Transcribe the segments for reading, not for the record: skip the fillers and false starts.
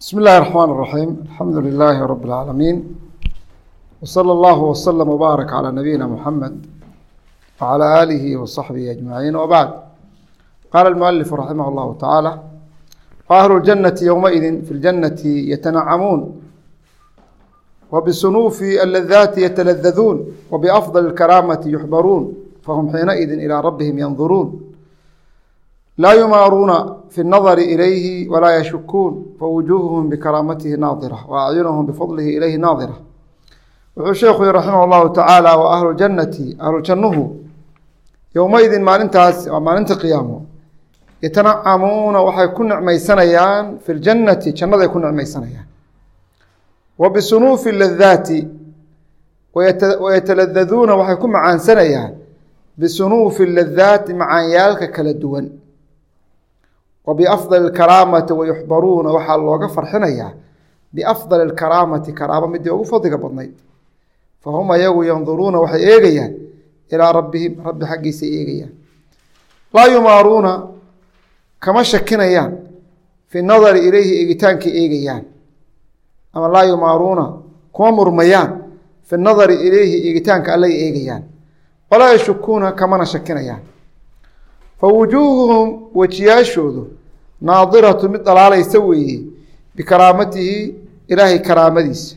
بسم الله الرحمن الرحيم. الحمد لله رب العالمين، وصلى الله وسلم وبارك على نبينا محمد وعلى آله وصحبه أجمعين، وبعد. قال المؤلف رحمه الله تعالى: وأهل الجنة يومئذ في الجنة يتنعمون، وبصنوف اللذات يتلذذون، وبأفضل الكرامة يحبرون، فهم حينئذ إلى ربهم ينظرون، لا يمارون في النظر إليه ولا يشكون، فوجوههم بكرامته ناظرة، وأعينهم بفضله إليه ناظرة. wuxuu sheekhu raximah allahu tacaala: wa ahlu ljannati, ahlu jannuhu yowmaidin maalintaas waa maalinta qiyaamo, yatanacamuuna waxay ku nicmaysanayaan fi ljannati, jannaday ku nicmaysanayaan, wa bisunuufi ladaati, wayataladdaduuna waxay ku macaansanayaan bisunuufi ladaati, macaanyaalka kala duwan, wa biafdali alkaraamati wayuxbaruuna waxaa looga farxinayaa biafdali alkaraamati, karaamo midii ugu fadliga badnayd. fahum ayagu yanduruuna waxay eegayaan ilaa rabbihim, rabbi xaggiisay eegayaan. laa yumaaruuna kama shakinayaan fi nadari ilayhi, eegitaankay eegayaan, ama laa yumaaruuna kuma murmayaan fi nadari ilayhi, eegitaanka allay eegayaan. walaa yashukuuna kamana shakinayaan. fa wujuuhuhum wejiyaashoodu naadiratu mid dhalaalaysa weeye bikaraamatihi, ilaahay karaamadiisa.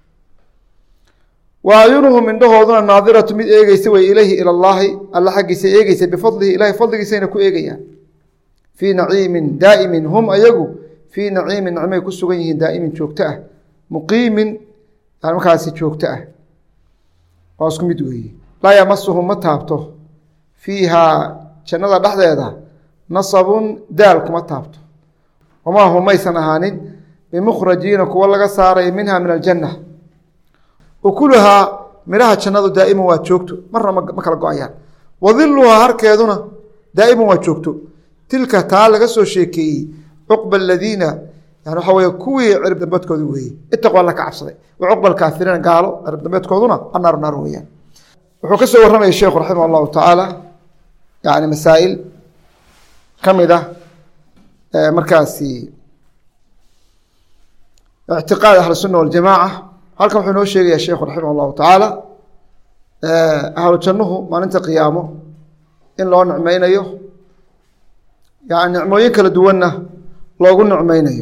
wa acyunuhum indhahooduna naadiratu mid eegeysa wey ilayhi ila llaahi, alla xaggiisa eegeysa, bifadlihi ilahay fadligiisayna ku eegayaan. fii naciimin daa'imin, hum ayagu fii naciimin nicmay ku sugan yihiin, daa'imin joogto ah, muqiimin yani markaasi joogto ah, waa isku mid weeye. laa yamasuhum ma taabto fiihaa jannada dhexdeeda nasabun daal kuma taabto, wamaa hum maysan ahaanin bimukhrajiina kuwa laga saaray minha min aljanna. ukuluhaa midhaha jannadu daa'iman waa joogto, marna ma kala go-ayaan. wadiluhaa harkeeduna daa'iman waa joogto. tilka taa laga soo sheekeeyey cuqba aladiina, yani waxaa weye kuwii cirib dambeedkooda weeye, itaqu alla ka cabsaday. wa cuqba alkaafiriina, gaalo cirib dambeedkooduna annaaru naar weeyaan. wuxuu ka soo warramaya sheekhu raximah allahu tacaala yani masaa'il ka mid ah markaasi ictiqaad ahlu sunna waljamaaca. halkan wuxuu inoo sheegaya sheekhu raximah allahu tacaala ahlu jannuhu maalinta qiyaamo in loo nicmeynayo, yani nicmooyin kala duwanna loogu nicmeynayo.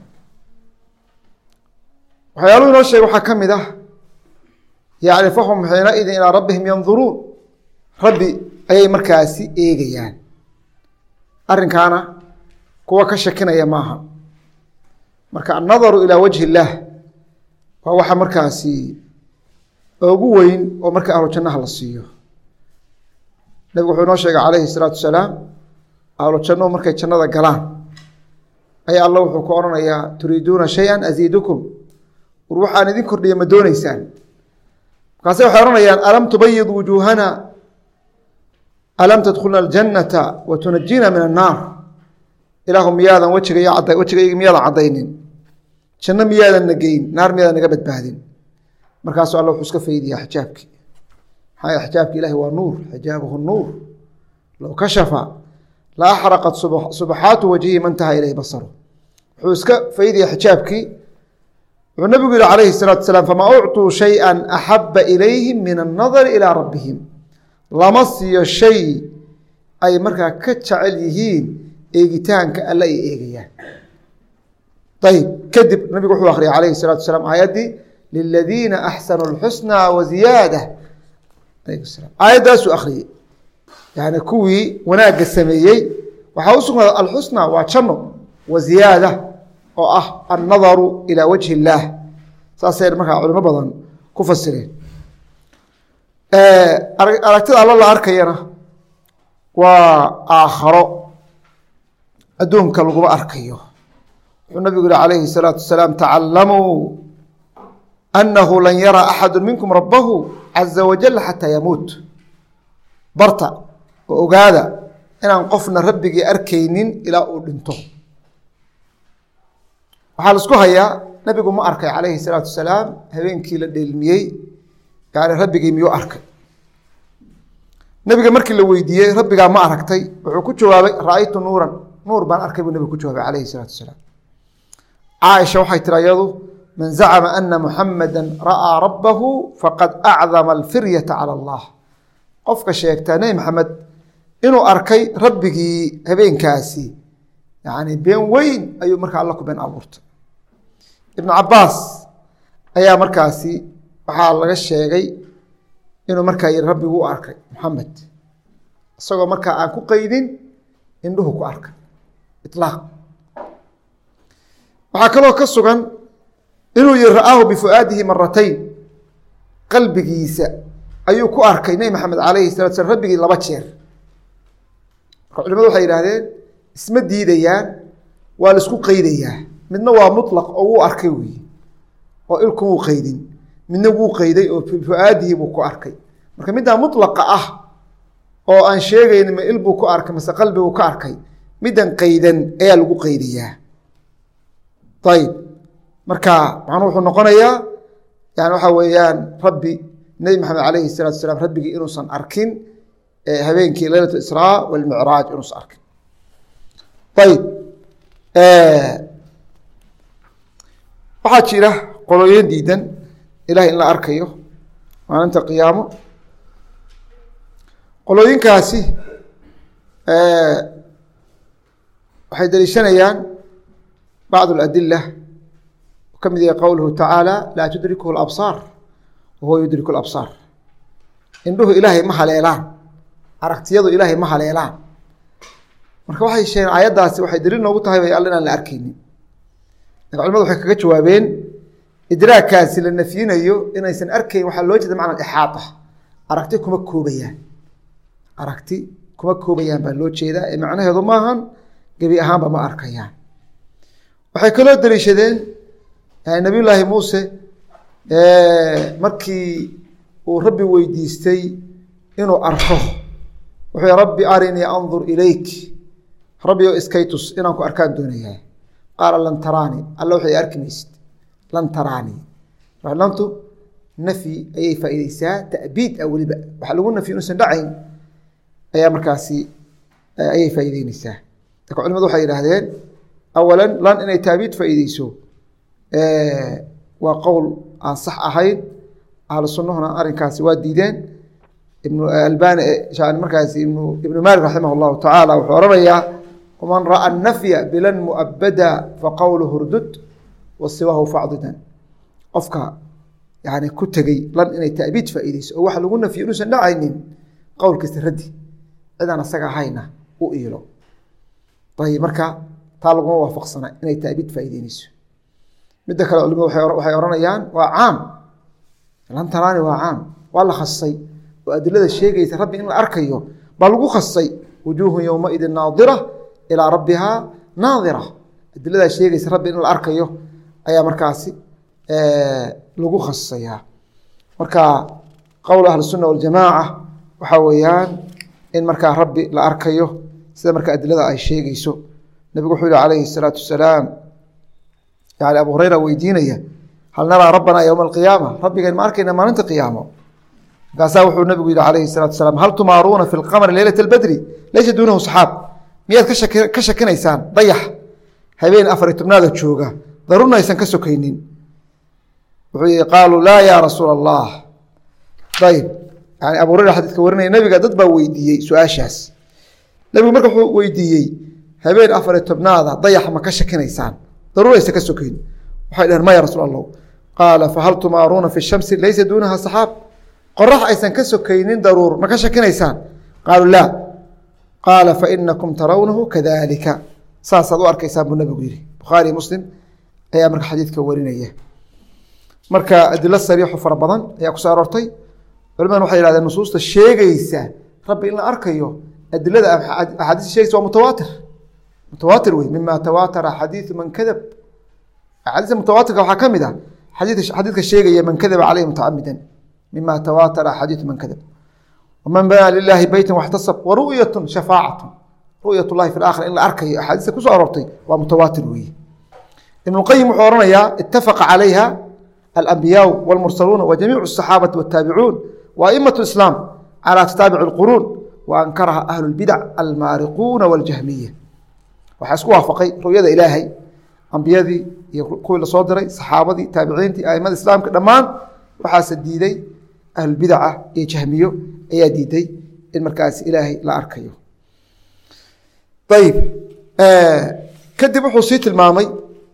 waxyaaluhu inoo sheegay waxaa ka mid ah yani fahum xiinaidin ilaa rabbihim yanduruun, rabbi ayay markaasi eegayaan. arrinkaana kuwa ka shakinaya maaha. marka annadaru ilaa wajhi illaah waa waxa markaasi ugu weyn oo marka ahlu jannaha la siiyo. nabigu wuxuu inoo sheegay calayhi salaatu wasalaam, ahlu jannuhu markay jannada galaan ayaa alla wuxuu ku odhanayaa: turiiduuna shay-an asiidukum, war waxaan idin kordhiya ma dooneysaan? markaase waxay odhanayaan: alam tubayid wujuuhana, alam tadkhulna aljannata wa tunajina min annaar. ilaahu miyaadan wejigayga miyaadan caddaynin, janno miyaadan na geyn, naar miyaadan naga badbaadin? markaasuu alla wuxuu iska faydiyaa xijaabkii. maxaa xijaabki ilahi waa nuur, xijaabuhu nuur, low kashafa la axraqat subaxaatu wajhihi man taha ilayhi basaru. wuxuu iska faydiyaa xijaabkii. wuxuu nabigu yihi calayhi salaatu wasalaam: famaa ucطuu shay-an axaba ilayhim min annadari ilaa rabbihim. lama siiyo shay ay markaa ka jecel yihiin eegitaanka alle ay eegayaan. ayib kadib nabigu wuxuu akhriyay calayhi salaatu wasalaam aayaddii liladiina axsanuu lxusnaa wa ziyaada. aayaddaasuu akhriyey, yani kuwii wanaagga sameeyey waxaa u sugnaaday alxusnaa waa janno, wa ziyaada oo ah annadaru ilaa wajhi illaah. saasay markaa culimo badan ku fasireen. aragtida alla la arkayana waa aakharo, adduunka laguma arkayo. wuxuu nabigu yihi calayhi salaatu wasalaam: tacalamuu annahu lan yaraa axadu minkum rabbahu caza wajal xataa yamuut. barta oo ogaada inaan qofna rabbigii arkaynin ilaa uu dhinto. waxaa la isku hayaa nabigu ma arkay calayhi salaatu wasalaam habeenkii la dheelmiyey, yani rabbigii miyuu arkay? nabiga markii la weydiiyey rabbigaa ma aragtay, wuxuu ku jawaabay: ra-aytu nuuran, nuur baan arkay buu nabigu ku jawaabay calayhi salaatu wasalaam. caaisha waxay tiri ayadu man zacama ana muxamada ra'aa rabbahu faqad acdama alfiryata cala allah qofka sheegtaa nebi maxamed inuu arkay rabbigii habeenkaasi yani been weyn ayuu markaa alla ku been abuurtay ibnu cabaas ayaa markaasi waxaa laga sheegay inuu markaa yiri rabbigu u arkay muxamed isagoo markaa aan ku qeydin indhuhu ku arkay ilaaq waxaa kaloo ka sugan inuu yihi ra'aahu bifu'aadihi maratayn qalbigiisa ayuu ku arkay nebi maxamed calayhi salatu slam rabbigii 2 jeer marka culimadu waxay yidhaahdeen isma diidayaan waa la isku qeydayaa midna waa mutlaq oo wuu arkay weeye oo ilku wuu qeydin midna wuu qeyday oo fu'aadihi buu ku arkay marka middaa mutlaqa ah oo aan sheegaynin ma il buu ku arkay mase qalbi buu ka arkay middan qeydan ayaa lagu qeydayaa ayib marka macnuu wuxuu noqonayaa yani waxaa weeyaan rabbi nebi maxamed calayhi salaatu wasalaam rabbigii inuusan arkin habeenkii leylat israa walmicraaj inuusan arkin ayib waxaa jira qolooyin diidan ilahay in la arkayo maalinta qiyaamo qolooyinkaasi waxay daliishanayaan bacd اladila ka mid yahay qowluhu tacaala laa tudrikhu اlabsaar wahuwa yudriku اlabsaar indhuhu ilaahay ma haleelaan aragtiyadu ilaahay ma haleelaan marka waxay sheegeen aayaddaasi waxay daliil noogu tahay bay alla inaan la arkaynin marka culimadu waxay kaga jawaabeen idraagkaasi la nafyinayo inaysan arkayn waxaa loo jeeda macna ixaata aragti kuma koobayaan aragti kuma koobayaan baa loo jeedaa ee macnaheedu maahan gebi ahaanba ma arkayaan waxay kaloo daliishadeen nabiy llaahi muuse markii uu rabbi weydiistay inuu arko wuxuu yihi rabbi arinii andur ilayk rabbi oo iskay tus inaan ku arkaan doonayaa qaala lan taraanii alla waxay arki maysid lan taraanii lantu nafyi ayay faa'iideysaa ta'biid ah weliba waxa lagu nafyi inuusan dhacayn ayaa markaasi ayay faa'iideyneysaa marka culimadu waxay yidhaahdeen awalan lan inay taabiid faa'iideyso waa qowl aan sax ahayn ahlu sunnahuna arrinkaasi waa diideen ibnu albani markaasi ibnu maalik raximah llahu tacaala wuxuu oranayaa waman ra'a nafya bilan mu'abada faqowluhu urdud wasiwahu facdidan qofka yani ku tegey lan inay taabiid faa'iideyso oo waxa lagu nafyo inuusan dhacaynin qowlkiisa raddi cidaan asaga ahayna u iilo ayib marka taa laguma waafaqsana inay taabiid faa'iideyneyso midda kale culimadu waxay oranayaan waa caam lan taraani waa caam waa la khasay oo adilada sheegaysa rabbi in la arkayo baa lagu khasay wujuuhun yowmaidin naadira ilaa rabbihaa naadira adiladaa sheegaysa rabbi in la arkayo ayaa markaasi lagu khasayaa marka qowl ahlu sunna waljamaaca waxaa weeyaan in markaa rabbi la arkayo sida marka adilada ay sheegayso nabigu wuxuu yihi calayhi الsalaatu wasalaam yani abu hurayra weydiinaya hal naraa rabbana yowma alqiyaama rabbigeen ma arkayna maalinta qiyaamo markaasaa wuxuu nabigu yihi calayhi الsalatu wasalaam hal tumaaruuna fi lqamri leylat اlbadri laysa duunahu saxaab miyaad ka shakinaysaan dayax habeen 14 jooga daruurna aysan ka sokaynin wuxuu yihi qaaluu laa ya rasuula allah ayib yani abu hurayra xadiidka warinaya nabiga dad baa weydiiyey su-aashaas nabigu marka wuxuu weydiiyey habeen 14 dayax ma ka shakinaysaan daruur aysan ka sokayn waxay dhaheen maya rasuul allah qaala fahal tumaaruuna fi shamsi laysa duunaha saxaab qorax aysan ka sokaynin daruur ma ka shakinaysaan qaaluu laa qaala fainakum tarawnahu kadalika saasaad u arkaysaan buu nabigu yihi bukhaari muslim ayaa marka xadiidka warinaya marka adilo sariixo fara badan ayaa kusoo aroortay culimadan waxay yihahdeen nusuusta sheegaysa rabbi in la arkayo adilada axaadiista sheegaysa waa mutawaatir wey mima tawaatara xadiidu man kadab axaadiista mutawaatirka waxaa ka mid ah xadiidka sheegaya man kadaba caleyhi mutacamidan mima tawaatara xadiidu man kadab waman banaa lilahi beytan waxtasab waru'yatun shafaacatu ru'yat llahi fi laakhira in la arkayo axaadiista kusoo aroortay waa mutawaatir weeye ibn اlqayim wuxuu oranayaa itafaqa calayha alambiyaau wاlmursaluuna wa jamiicu الصaxaabati wالtaabicuun wa aimaة islaam calى tataabici اlquruun wa ankaraha ahlu اlbidac almaariquuna wاljahmiya waxaa isku waafaqay ru'yada ilaahay ambiyadii iyo kuwii lasoo diray saxaabadii taabiciintii aimada islaamka dhammaan waxaase diiday ahlulbidaca iyo jahmiyo ayaa diiday in markaasi ilaahay la arkayo. ayib kadib wuxuu sii tilmaamay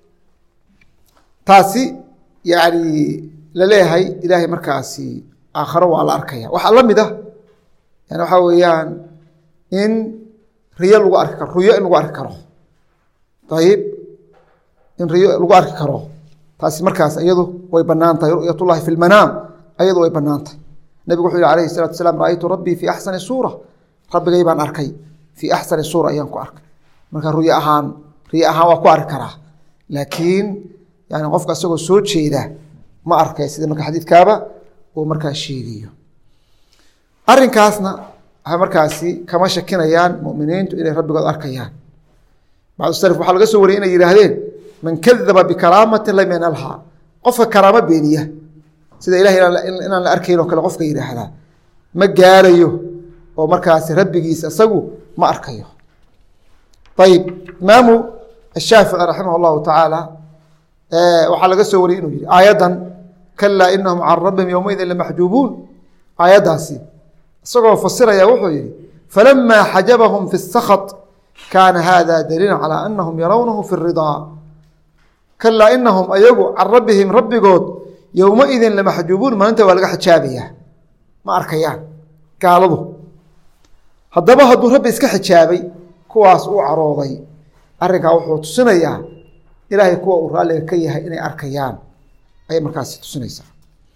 taasi yani laleeyahay ilaahay markaasi aakharo waa la arkaya. waxaa la mid ah yani waxaa weeyaan in riyo lagu arki karo, ruyo in lagu arki karo. ayib in riyo lagu arki karo taasi markaas iyadu way banaan tahay. ru'yatullahi fi lmanaam ayadu way banaan tahay. nebigu wuxuu yihi alayhi salatu wasalaam ra'aytu rabbii fi axsani suura, rabbigay baan arkay fii axsani suura ayaan ku arkay. marka riyo ahaan waa ku arki karaa, laakiin yani qofka isagoo soo jeeda ma arkay sida marka xadiidkaaba uu markaa sheegayo. arrinkaasna waxay markaasi kama shakinayaan muminiintu inay rabbigood arkayaan. bacdu salaf waxaa laga soo wariyay inay yidhaahdeen man kadaba bikaraamatin lam yanalhaa, qofka karaamo beeniya sida ilahay inaan la arkayn oo kale qofka yidhaahdaa ma gaarayo oo markaasi rabbigiisa isagu ma arkayo. ayib imaamu ashaafici raximah allahu tacaala waxaa laga soo wariyay inuu yihi aayaddan kalaa inahum can rabbihim yowmaidin lamaxjuubuun, aayaddaasi isagoo fasiraya wuxuu yihi falamaa xajabahum fi sakط kaana hada daliila calى anahum yarawnahu fi ridaa. kalaa inahum ayagu can rabbihim rabbigood yowmaidin lamaxjuubuun, maalinta waa laga xijaabaya ma arkayaan gaaladu. haddaba hadduu rabbi iska xijaabay kuwaas uu carooday, arrinkaa wuxuu tusinayaa ilaahay kuwa uu raalliga ka yahay inay arkayaan ayay markaasi tusinaysaa.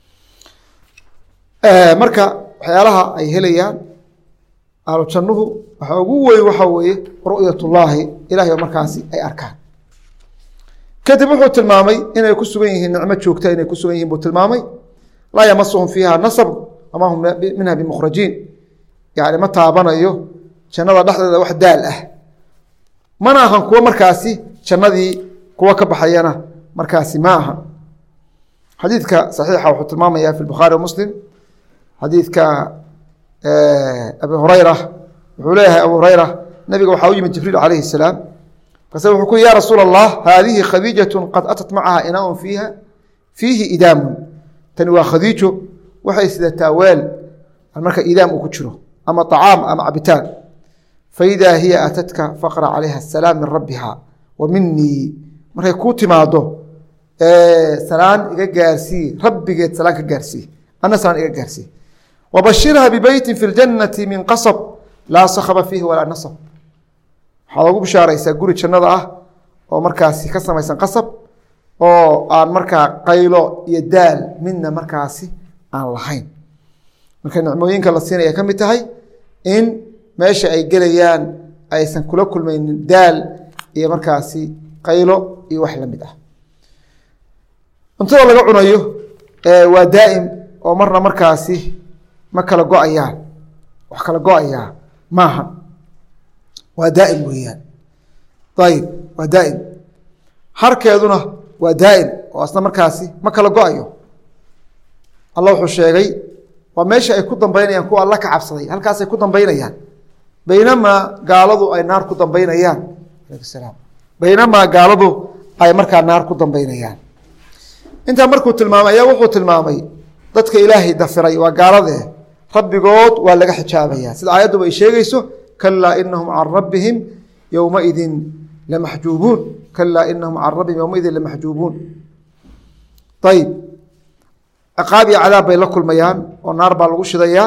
marka waxyaalaha ay helayaan ahlu jannuhu waxa ugu weyn waxaa weeye ru'yatullaahi, ilahay oo markaasi ay arkaan. kadib wuxuu tilmaamay inay ku sugan yihiin nicmo joogta inay ku sugan yihin buu tilmaamay. laa yamasuhum fiiha nasab wamaa hum minha bimukhrajiin, yani ma taabanayo jannada dhexdeeda wax daal ah, mana ahan kuwo markaasi jannadii kuwa ka baxayana markaasi ma aha. xadiidka saxiixa wuxuu tilmaamaya fi bukhaari muslim xadiidka abi hurayra wuxuu leeyahay abu hurayra nabiga waxaa u yimid jibriil calayhi salaam, markaase wuxuu ku yihi ya rasuula allah haadihi khadiijatu qad atat macaha inaaun fiihi idaamun, tani waa khadiijo waxay sidataa weel marka idaam uu ku jiro ama طacaam ama cabitaan. faidaa hiya atatka faqra calayha asalaam min rabbiha wa minii, markay kuu timaado salaan iga gaarsii, rabbigeed salaan ka gaarsii, ana salaan iga gaarsii. wabashirha bibeytin fi ljannati min qasab laa sakba fiihi walaa nasab, waxaad ugu bishaaraysaa guri jannada ah oo markaasi ka samaysan qasab oo aan markaa qaylo iyo daal midna markaasi aan lahayn. marka nicmooyinka la siinaya ka mid tahay in meesha ay gelayaan aysan kula kulmaynin daal iyo markaasi qaylo iyo wax la mid ah. cuntada laga cunayo waa daa'im oo marna markaasi ma kala go-ayaan, wax kala go-ayaa maaha, waa daa'im weeyaan. ayib waa daa'im, harkeeduna waa daa'im oo asna markaasi ma kala go-ayo. allah wuxuu sheegay waa meesha ay ku dambeynayaan kuwa alla ka cabsaday, halkaasay ku dambeynayaan. baynamaa gaaladu ay naar ku dambeynayaan, alaykum baynamaa gaaladu ay markaa naar ku dambeynayaan. intaa markuu tilmaamay ayaa wuxuu tilmaamay dadka ilaahay dafiray waa gaaladee rabbigood waa laga xijaabaya, sida aayadduba ay sheegayso kalaa inahum can rabbihim yowmaidin lamaxjuubuun, kalaa inahum can rabbihim yowmaidin lamaxjuubuun. ayib ciqaab iyo cadaab bay la kulmayaan oo naar baa lagu shidayaa.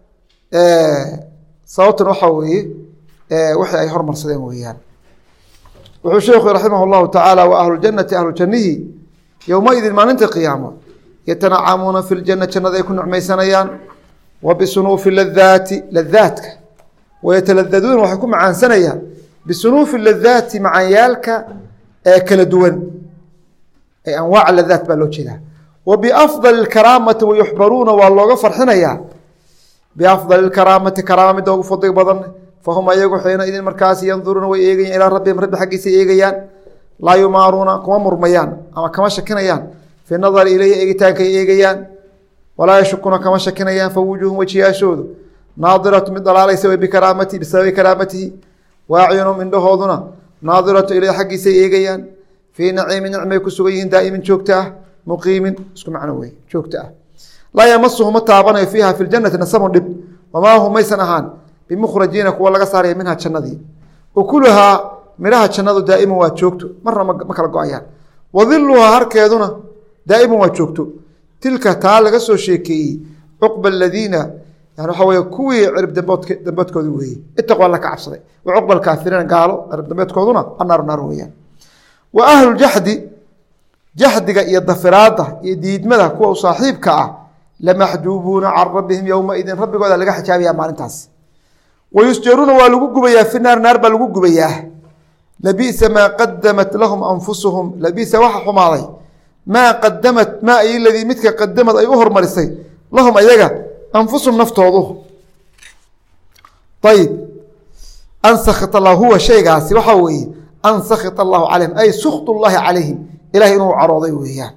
sababtan waxaa weeye wixii ay hormarsadeen weeyaan. wuxuu sheekhu raximah اllahu tacaala wa ahluljannati ahlujannihi yowmaidin maalinta qiyaamo yatanaacamuuna fi ljanna, jannada ay ku nicmaysanayaan, wa bisunuufi ladaati ladaatka, wayataladaduuna waxay ku macaansanayaan bisunuufi ladaati macanyaalka ee kala duwan, ee anwaac ladaat baa loo jeedaa. wa biafdali اkaraamati wayuxbaruuna waa looga farxinayaa biafdali karaamati karaama midda ugu fadli badan. fahum ayagu xiina idin markaasi yanduruuna way eegayaan ilaa rabbihim rabbi xaggiisa eegayaan, laa yumaaruuna kuma murmayaan ama kama shakinayaan fii nadari ilayhi eegitaankay eegayaan, walaa yashukuna kama shakinayaan fawujuuhum wejiyaashoodu naadiratu mid dhalaalaysa way bisababi karaamatihi, waacyunum indhahooduna naadiratu ilayhi xaggiisay eegayaan, fii naciimi nicmay ku sugan yihiin daa'imin joogto ah muqiimin isku macno wey joogto ah laa yamasuhu ma taabanayo fiiha fi ljannati nasabun dhib wamaa hum maysan ahaan bimukhrajiina kuwa laga saaraya minha jannadii ukuluhaa midhaha jannadu daa'iman waa joogto marna ma kala go-ayaan wadiluhaa harkeeduna daa'iman waa joogto tilka taa laga soo sheekeeyey cuqba aladiina yani waxaa weye kuwii cirib dambeedkooda weeye itaquu alla ka cabsaday wa cuqba alkaafiriina gaalo cirib dambeedkooduna annaaru naar weeyaan wa ahlujaxdi jaxdiga iyo dafiraadda iyo diidmada kuwa u saaxiibka ah lamaxjuubuuna can rabbihim yowmaidin rabbigooda laga xijaabayaa maalintaas wayusjaruuna waa lagu gubayaa fi naar naar baa lagu gubayaa labisa maa qadamat lahum anfusuhum labisa waxa xumaaday maa qadamat maa ay ladii midka qadamad ay u hormarisay lahum ayaga anfusuhum naftoodu ayib an sakita allah huwa shaygaasi waxaa weeye an sakita allahu calayhim ay sukht llahi calayhim ilahay inuu carooday weeyaan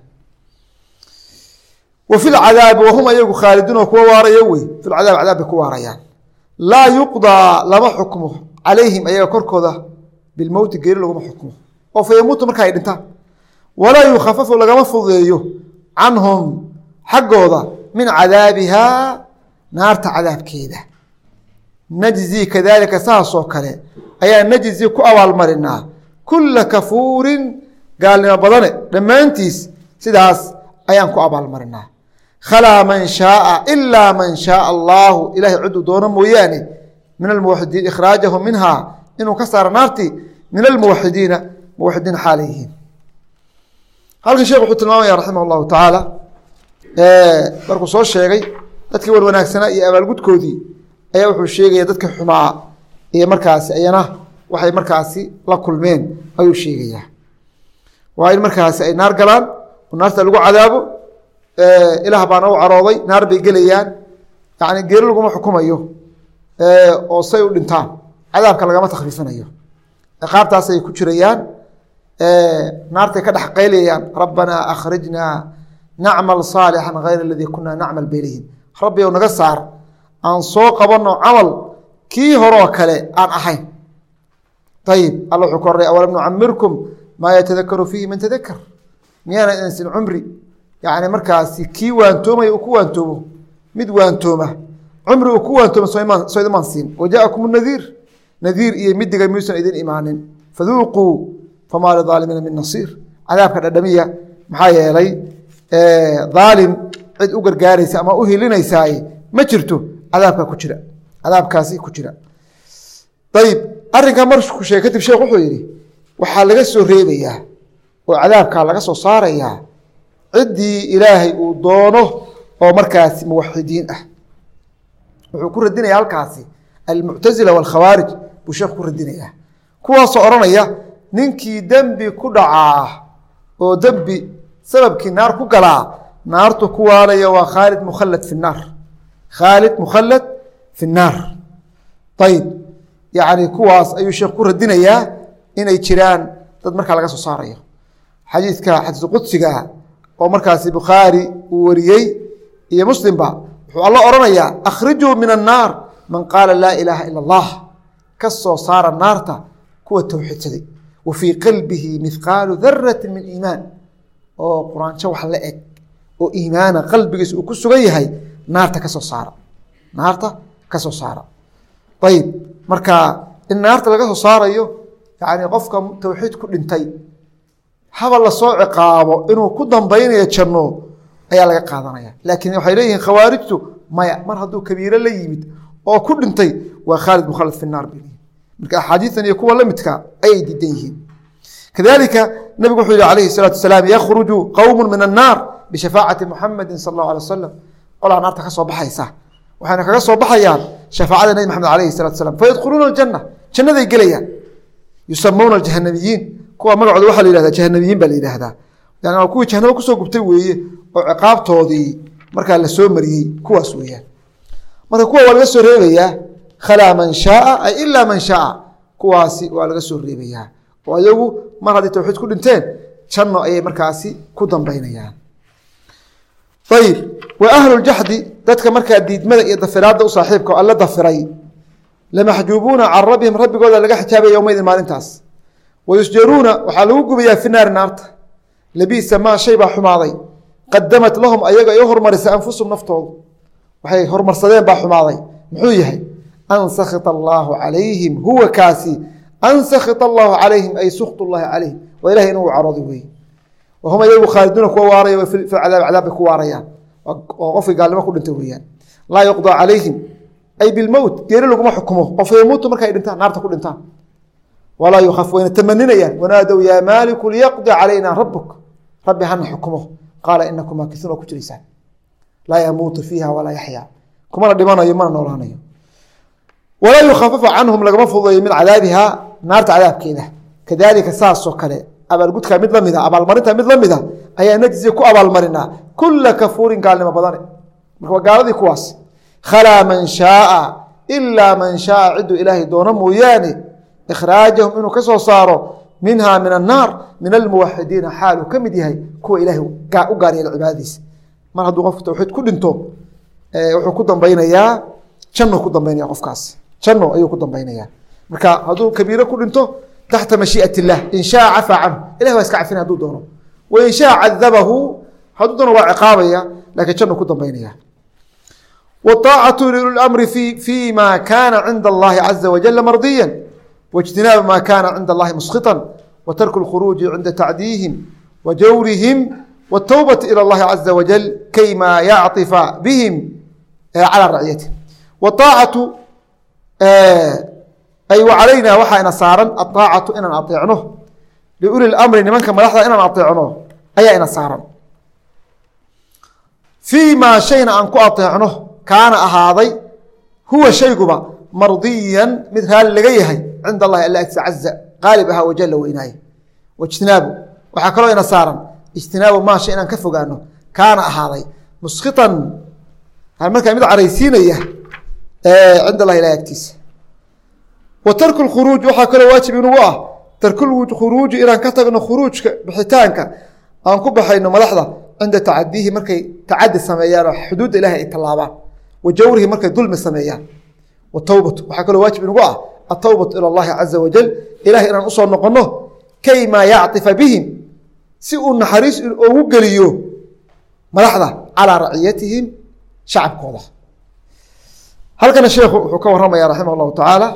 wa fi lcadaabi wahum ayagu khaaliduun oo kuwa waaraya wey fi lcadaab cadaab bay ku waarayaan laa yuqdaa lama xukmo calayhim ayaga korkooda bilmowti geeri laguma xukmo oo fa yamuutu marka ay dhintaan walaa yukhafafu lagama fudeeyo canhum xaggooda min cadaabihaa naarta cadaabkeeda najzi kadaalika saasoo kale ayaa najzi ku abaalmarinaa kulla kafuurin gaalnimo badane dhammaantiis sidaas ayaan ku abaalmarinaa khalaa man shaaa ilaa man shaaa allaahu ilaahay ciduu doono mooyaane min almuwaxidiin ikhraajahum minhaa inuu ka saaro naartii min almuwaxidiina muwaxidiin xaala yihiin halkan sheekh wuxuu tilmaamaya raximah allahu tacaala markuu soo sheegay dadkii wan wanaagsanaa iyo abaalgudkoodii ayaa wuxuu sheegaya dadka xumaa iyo markaasi ayana waxay markaasi la kulmeen ayuu sheegayaa waa in markaasi ay naar galaan oo naarta lagu cadaabo ilaah baana u carooday naar bay gelayaan yani geeri laguma xukumayo oo say u dhintaan cadaabka lagama takhfiifinayo ciqaabtaasay ku jirayaan naartay ka dhex qaylayaan rabbanaa akhrijnaa nacmal saalixan hayra aladii kunaa nacmal beylihim rabbi ow naga saar aan soo qabanno camal kii horoo kale aan ahayn ayib alla wuxuu ka horey awalam nucamirkum maa yatadakaru fiihi man tadakar miyaana insin cumri yani markaasi kii waantoomaya uu ku waantoomo mid waantooma cumri uu ku waantooma soo idimaan siin wajaakum nadiir nadiir iyo midiga miyuusan idin imaanin faduuquu famaa lidaalimiina min nasiir cadaabka dhadhamiya maxaa yeelay dhaalim cid u gargaaraysa ama u hilinaysaay ma jirto cadaabka ku jira cadaabkaasi ku jira ayib arrinkaa markuu sheegay kadib sheekh wuxuu yidhi waxaa laga soo reebayaa oo cadaabkaa laga soo saarayaa ciddii ilaahay uu doono oo markaasi muwaxidiin ah wuxuu ku radinaya halkaasi almuctazila waalkhawaarij buu sheekh ku radinayaa kuwaasoo odhanaya ninkii dembi ku dhacaa oo dembi sababkii naar ku galaa naartu ku waalaya waa khaalid mukhallad fi naar khaalid mukhallad fi naar ayib yacni kuwaas ayuu sheekh ku radinayaa inay jiraan dad markaa laga soo saarayo xadiidka xadiisu qudsiga oo markaasi bukhaari uu wariyey iyo muslimba wuxuu alla odhanayaa akhrijuu min annaar man qaala laa ilaaha ila allah ka soo saara naarta kuwa towxiidsaday wa fii qalbihi mihqaalu darati min iimaan oo quraanjo wax la eg oo iimaana qalbigiisa uu ku sugan yahay naarta ka soo saara naarta ka soo saara ayib marka in naarta laga soo saarayo yani qofka towxiid ku dhintay haba lasoo ciqaabo inuu ku dambaynayo janno ayaa laga qaadanaya laakiin waxay leeyihiin khawaarijtu maya mar hadduu kabiiro la yimid oo ku dhintay waa khaalid mukhallad fi naar bay leeyihin marka axaadiidan iyo kuwa la midka ayay diidan yihiin kadalika nabigu wuxuu yihi calayhi salaatu wasalaam yakhruju qowmu min annaar bishafaacati muxamedin sala allahu alay wasalam qolaa naarta ka soo baxaysa waxayna kaga soo baxayaan shafaacada nebi maxamed alayhi salatu wasalam fayadkhuluuna aljanna jannaday gelayaan yusamuuna aljahanamiyiin kuwa magacooda waxaa la yihahdaa jahanamiyiin baa la yidhaahdaa yani waa kuwii jahanabo kusoo gubtay weeye oo ciqaabtoodii markaa la soo mariyey kuwaas weeyaan marka kuwa waa laga soo reebayaa khalaa man shaaa ay ilaa man shaaa kuwaasi waa laga soo reebayaa oo ayagu mar haddii towxiid ku dhinteen janno ayay markaasi ku dambaynayaan ayib wa ahluuljaxdi dadka markaa diidmada iyo dafiraadda u saaxiibka oo alla dafiray lamaxjuubuuna can rabbihim rabbigooda laga xijaabaya yowmaydin maalintaas wayusjaruuna waxaa lagu gubayaa fi naari naarta labiisa maa shay baa xumaaday qadamat lahum ayaga ay u hormarisay anfusum naftoodu waxay hormarsadeen baa xumaaday muxuu yahay an sakhita allaahu calayhim huwa kaasi an sakhita allaahu calayhim ay sukhtu llahi calayhim waa ilahay inuu carooday weeye wahum ayagu khaaliduuna kuwa waaraya fi cadaab cadaab bay ku waarayaan oo qofkii gaalnimo ku dhintay weeyaan laa yuqdaa calayhim ay bilmowt geeri laguma xukumo oo fayamuutu markay dhintaan naarta ku dhintaan walaa yukhaf wayna tamaninayaan wanaadow yaa maaliku liyaqdi calayna rabuk rabbi hana xukumo qaala inakum maakisuun oo ku jiraysaan laa yamuutu fiiha walaa yaxyaa kumana dhimanayo mana noolaanayo walaa yukhafafu canhum lagama fududeeyo min cadaabihaa naarta cadaabkeeda kadaalika saasoo kale abaalgudka mid lamida abaalmarinta mid lamida ayaa najzi ku abaalmarinaa kula kafuurin gaalnimo badane marka waa gaaladii kuwaas khalaa man shaaa ilaa man shaaa ciduu ilaahay doono mooyaane ikhraajahum inuu ka soo saaro minha min annaar min almuwaxidiina xaaluu ka mid yahay kuwa ilaahay u gaar yeela cibaadadiisa mar hadduu qofku tawxiid ku dhinto wuxuu ku dambaynayaa janno ku dambaynaya qofkaas janno ayuu ku dambaynayaa marka hadduu kabiiro ku dhinto taxta mashii'at illah in shaa cafaa canhu ilahi waa iska cafina hadduu doono wain shaa cadabahu hadduu doono waa ciqaabaya laakiin janno ku dambaynaya wطaacatu liulamri fima kana cinda allahi caza wajala mardiya واجتناab ma kana cinda اllahi mskطا وtarku الkخhuruuجi cinda tacdiihim وajawrihim والtوbaة ilى اllahi caزa wajل kayma yacطifa bihim calى racyatih wطaacatu ay calayna waxaa ina saaran aطaacatu inaan aطeecno liuli اlamri nimanka madaxda inaan aطeecno ayaa ina saaran fii ma shayna aan ku aطeecno kaana ahaaday huwa shayguba mardiyan mid raali laga yahay cinda allahi alla agtiisa caza qaalib ahaa wajalla weynaaye waijtinaabu waxaa kaloo ina saaran ijtinaabu maa shay inaan ka fogaano kaana ahaaday muskitan markaa mid caraysiinaya cinda allahi ilahi agtiisa wa tarku lkhuruuj waxaa kaloo waajib inugu ah tarkulkhuruuji inaan ka tagno khuruujka bixitaanka aan ku baxayno madaxda cinda tacadiihi markay tacadi sameeyaan oo xuduudda ilahay ay tallaabaan wa jawrihi markay dulmi sameeyaan watawbatu waxaa kaloo waajib inugu ah atawbatu ilى اllahi caza wajal ilahay inaan usoo noqono kaymaa yacطifa bihim si uu naxariis ugu geliyo madaxda calىa raciyatihim shacabkooda halkana sheekhu wuxuu ka waramaya raximah اllahu tacaala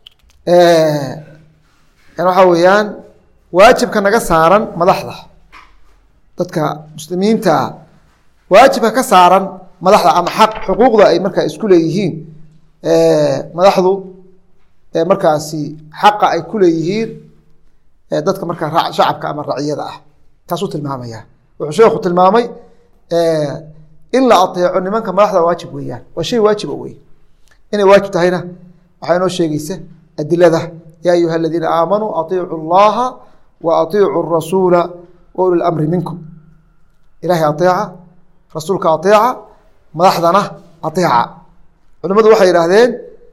waxaa weeyaan waajibka naga saaran madaxda dadka muslimiinta ah waajibka ka saaran madaxda ama xaq xuquuqda ay markaa isku leeyihiin madaxdu markaasi xaqa ay ku leeyihiin dadka markaa shacabka ama raciyada ah taasuu tilmaamaya wuxuu sheekhu tilmaamay in la ateeco nimanka madaxda waajib weeyaan waa shay waajiba wey inay waajib tahayna waxaa inoo sheegeysa adilada yaa ayuha aladiina aamanuu aiicu اllaha wa aiicu rasuula wa uli اlamri minkum ilahay aeeca rasuulka aeeca madaxdana aeeca culimadu waxay yidhaahdeen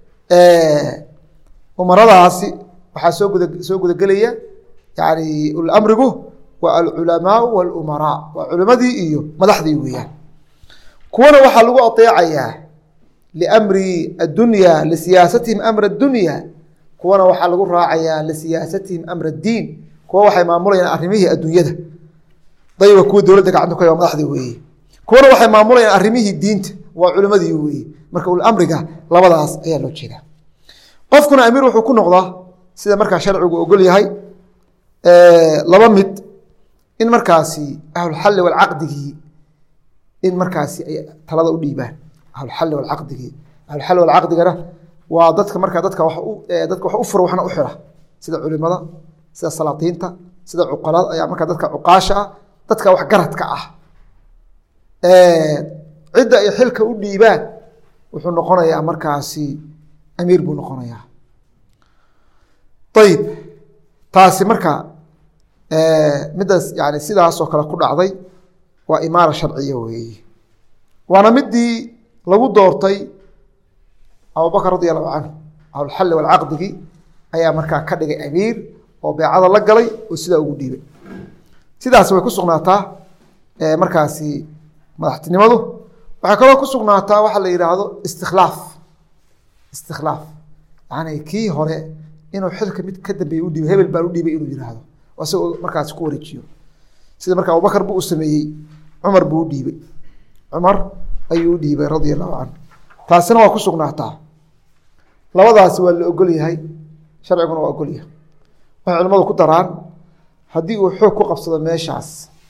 umaradaasi waxaa soo gudagelaya yani ulamrigu waa alculamaau walumaraa waa culimadii iyo madaxdii weeyaan kuwana waxaa lagu aeecayaa liamri addunya lisiyaasatihim amra addunya kuwana waxaa lagu raacayaa lisiyaasatihim amra addiin kuwa waxay maamulayaan arrimihii adduunyada dayba kuwa dowladda gacanta ku hay waa madaxdii weeye kuwana waxay maamulayaan arrimihii diinta waa culimadii weeye marka ulamriga labadaas ayaa loo jeedaa qofkuna amiir wuxuu ku noqdaa sida markaa sharcigu ogol yahay laba mid in markaasi ahlulxalli walcaqdigii in markaasi ay talada u dhiibaan ahlulxalli walcaqdigii ahlulxalli walcaqdigana waa dadka markaa dadka wax u fura waxna u xira sida culimada sida salaatiinta sida cuqalada ayaa markaa dadka cuqaasha ah dadka waxgaradka ah cidda ay xilka u dhiibaan wuxuu noqonayaa markaasi amiir buu noqonayaa ayib taasi marka middaas yani sidaasoo kale ku dhacday waa imaara sharciya weeye waana midii lagu doortay abubakr radi allahu canhu ahlulxalli walcaqdigii ayaa markaa ka dhigay amiir oo beecada la galay oo sidaa ugu dhiibay sidaas way ku sugnaataa markaasi madaxtinimadu waxay kaloo ku sugnaataa waxa la yidhaahdo istikhlaaf yani kii hore inuu xilka mid ka dambeeye u dhiibay hebel baan u dhiibay inuu yidhaahdo isagoo markaasi ku wareejiyo sida marka abubakar buu u sameeyey cumar buu u dhiibay cumar ayuu u dhiibay radia allahu canhu taasina waa ku sugnaataa labadaasi waa la ogol yahay sharciguna waa ogol yahay waxay culimmadu ku daraan haddii uu xoog ku qabsado meeshaas